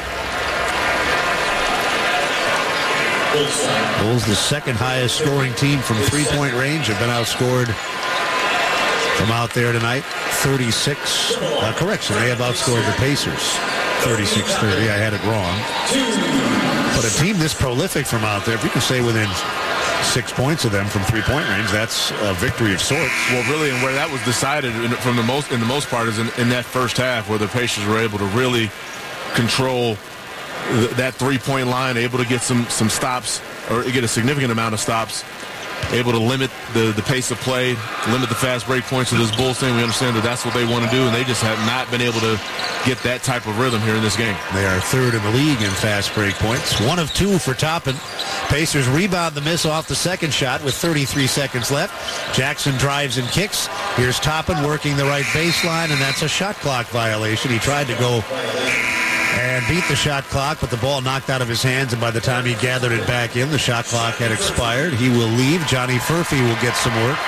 Bulls, the second highest scoring team from three-point range, have been outscored from out there tonight. 36. Correction, they have outscored the Pacers. 36-30. I had it wrong. But a team this prolific from out there, if you can stay within 6 points of them from three-point range, that's a victory of sorts. Well, really, and where that was decided in the most part is in that first half, where the Pacers were able to really control that three-point line, able to get some stops, or get a significant amount of stops. able to limit the pace of play, limit the fast break points of this Bulls team. We understand that that's what they want to do, and they just have not been able to get that type of rhythm here in this game. They are third in the league in fast break points. 1 of 2 for Toppin. Pacers rebound the miss off the second shot with 33 seconds left. Jackson drives and kicks. Here's Toppin working the right baseline, and that's a shot clock violation. He tried to go and beat the shot clock, but the ball knocked out of his hands, and by the time he gathered it back in, the shot clock had expired. He will leave. Johnny Furphy will get some work.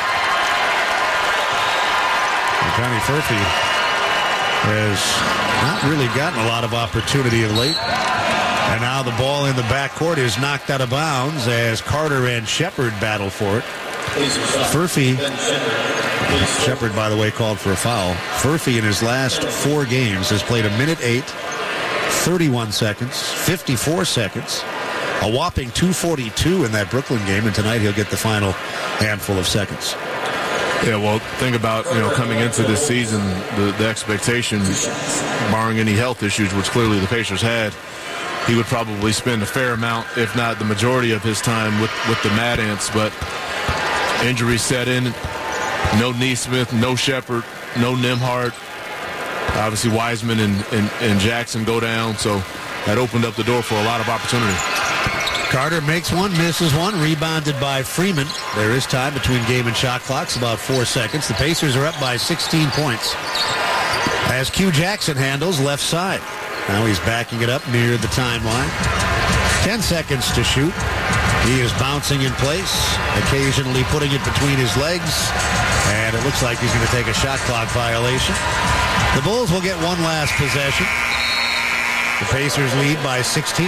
And Johnny Furphy has not really gotten a lot of opportunity of late. And now the ball in the backcourt is knocked out of bounds as Carter and Shepard battle for it. Furphy, Shepard, by the way, called for a foul. Furphy in his last 4 games has played 1:08, 31 seconds, 54 seconds, a whopping 2:42 in that Brooklyn game, and tonight he'll get the final handful of seconds. Yeah, well, think about, coming into this season, the expectation, barring any health issues, which clearly the Pacers had, he would probably spend a fair amount, if not the majority of his time with the Mad Ants, but injuries set in. No Nesmith, no Shepard, no Nembhard. Obviously, Wiseman and Jackson go down, so that opened up the door for a lot of opportunity. Carter makes one, misses one, rebounded by Freeman. There is time between game and shot clocks, about 4 seconds. The Pacers are up by 16 points. As Q Jackson handles left side. Now he's backing it up near the timeline. 10 seconds to shoot. He is bouncing in place, occasionally putting it between his legs, and it looks like he's going to take a shot clock violation. The Bulls will get one last possession. The Pacers lead by 16.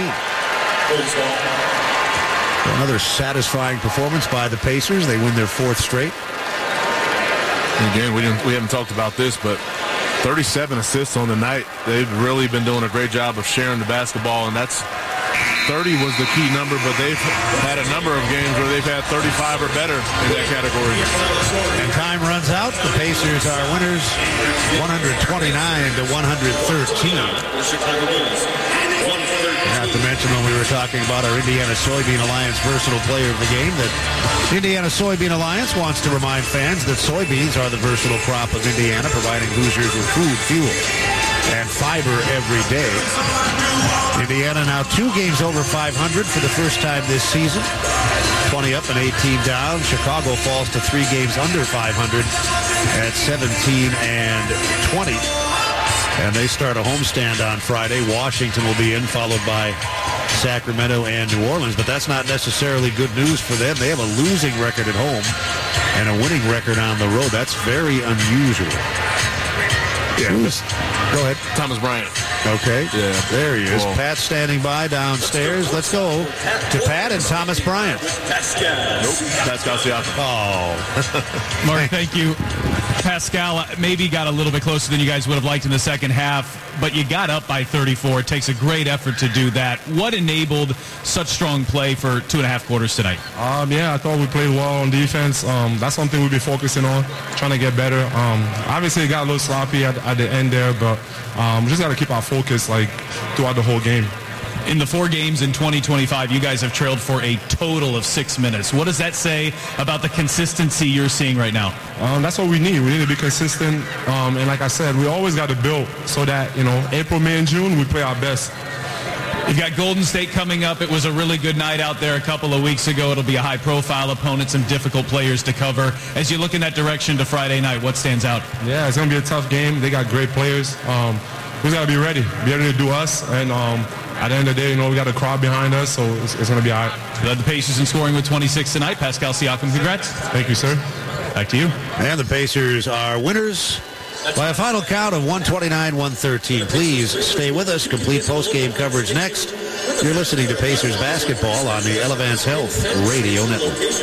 Another satisfying performance by the Pacers. They win their 4th straight. Again, we haven't talked about this, but 37 assists on the night. They've really been doing a great job of sharing the basketball, and that's 30 was the key number, but they've had a number of games where they've had 35 or better in that category. And time runs out. The Pacers are winners 129-113. Not to mention when we were talking about our Indiana Soybean Alliance versatile player of the game, that Indiana Soybean Alliance wants to remind fans that soybeans are the versatile crop of Indiana, providing Hoosiers with food, fuel, and fiber every day. Indiana now 2 games over 500 for the first time this season. 20 up and 18 down. Chicago falls to 3 games under 500 at 17 and 20. And they start a homestand on Friday. Washington will be in, followed by Sacramento and New Orleans. But that's not necessarily good news for them. They have a losing record at home and a winning record on the road. That's very unusual. Yeah. Go ahead. Thomas Bryant. Okay. Yeah. There he is. Well, Pat standing by downstairs. Let's go to Pat and Thomas Bryant. Nope. Pascal Siakam. Oh. Mark, thank you. Pascal maybe got a little bit closer than you guys would have liked in the second half, but you got up by 34. It takes a great effort to do that. What enabled such strong play for 2.5 quarters tonight? I thought we played well on defense. That's something we've been focusing on, trying to get better. Obviously, it got a little sloppy at the end there, but we just got to keep our focus throughout the whole game. In the 4 games in 2025, you guys have trailed for a total of 6 minutes. What does that say about the consistency you're seeing right now? That's what we need. We need to be consistent. And like I said, we always got to build so that, April, May, and June, we play our best. You've got Golden State coming up. It was a really good night out there a couple of weeks ago. It'll be a high-profile opponent, some difficult players to cover. As you look in that direction to Friday night, what stands out? Yeah, it's going to be a tough game. They got great players. We got to be ready to do us. And at the end of the day, we got a crowd behind us, so it's going to be all right. You led the Pacers in scoring with 26 tonight. Pascal Siakam, congrats. Thank you, sir. Back to you. And the Pacers are winners by a final count of 129-113. Please stay with us. Complete post-game coverage next. You're listening to Pacers basketball on the Elevance Health Radio Network.